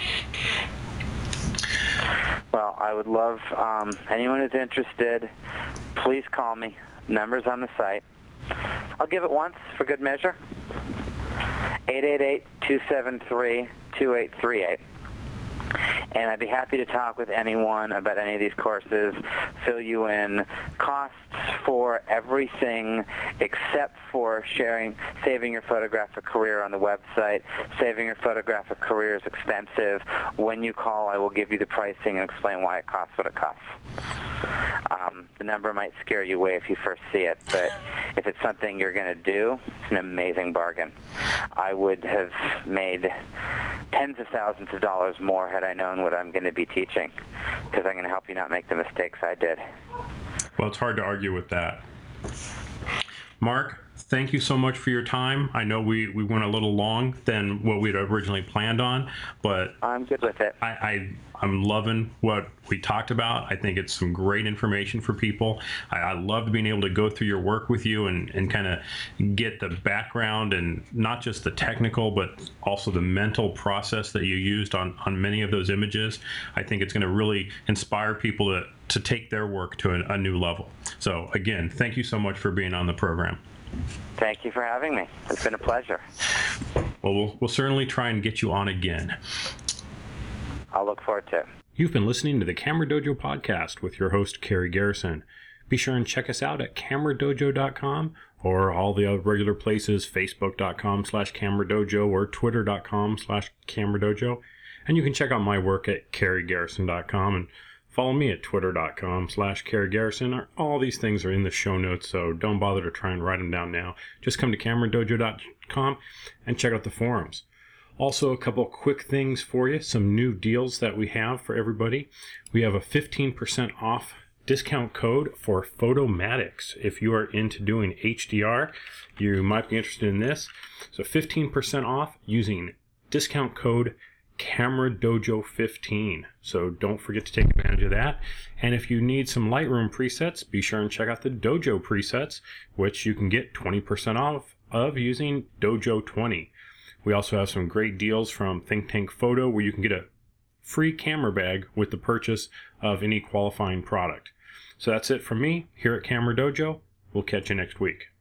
Well, I would love um, anyone who's interested, please call me. Number's on the site. I'll give it once for good measure. eight eight eight, two seven three, two eight three eight. And I'd be happy to talk with anyone about any of these courses, fill you in. Costs for everything except for sharing, saving your photographic career on the website. Saving your photographic career is expensive. When you call, I will give you the pricing and explain why it costs what it costs. Um, the number might scare you away if you first see it, but if it's something you're going to do, it's an amazing bargain. I would have made tens of thousands of dollars more had I known what I'm going to be teaching, because I'm going to help you not make the mistakes I did. Well, it's hard to argue with that. Mark, thank you so much for your time. I know we, we went a little long than what we'd originally planned on, but I'm good with it. I, I, I'm loving what we talked about. I think it's some great information for people. I, I loved being able to go through your work with you and, and kind of get the background and not just the technical, but also the mental process that you used on, on many of those images. I think it's going to really inspire people to, to take their work to a, a new level. So again, thank you so much for being on the program. Thank you for having me. It's been a pleasure. Well, we'll, we'll certainly try and get you on again. I'll look forward to it. You've been listening to the Camera Dojo podcast with your host, Kerry Garrison. Be sure and check us out at camera dojo dot com or all the other regular places, facebook dot com slash camera dojo or twitter dot com slash camera dojo. And you can check out my work at kerry garrison dot com and Follow me at twitter.com slash Kerry Garrison. All these things are in the show notes, so don't bother to try and write them down now. Just come to camera dojo dot com and check out the forums. Also, a couple quick things for you, some new deals that we have for everybody. We have a fifteen percent off discount code for Photomatix. If you are into doing H D R, you might be interested in this. So fifteen percent off using discount code Camera Dojo fifteen. So don't forget to take advantage of that. And if you need some Lightroom presets, be sure and check out the Dojo presets, which you can get twenty percent off of using Dojo twenty. We also have some great deals from Think Tank Photo where you can get a free camera bag with the purchase of any qualifying product. So that's it from me here at Camera Dojo. We'll catch you next week.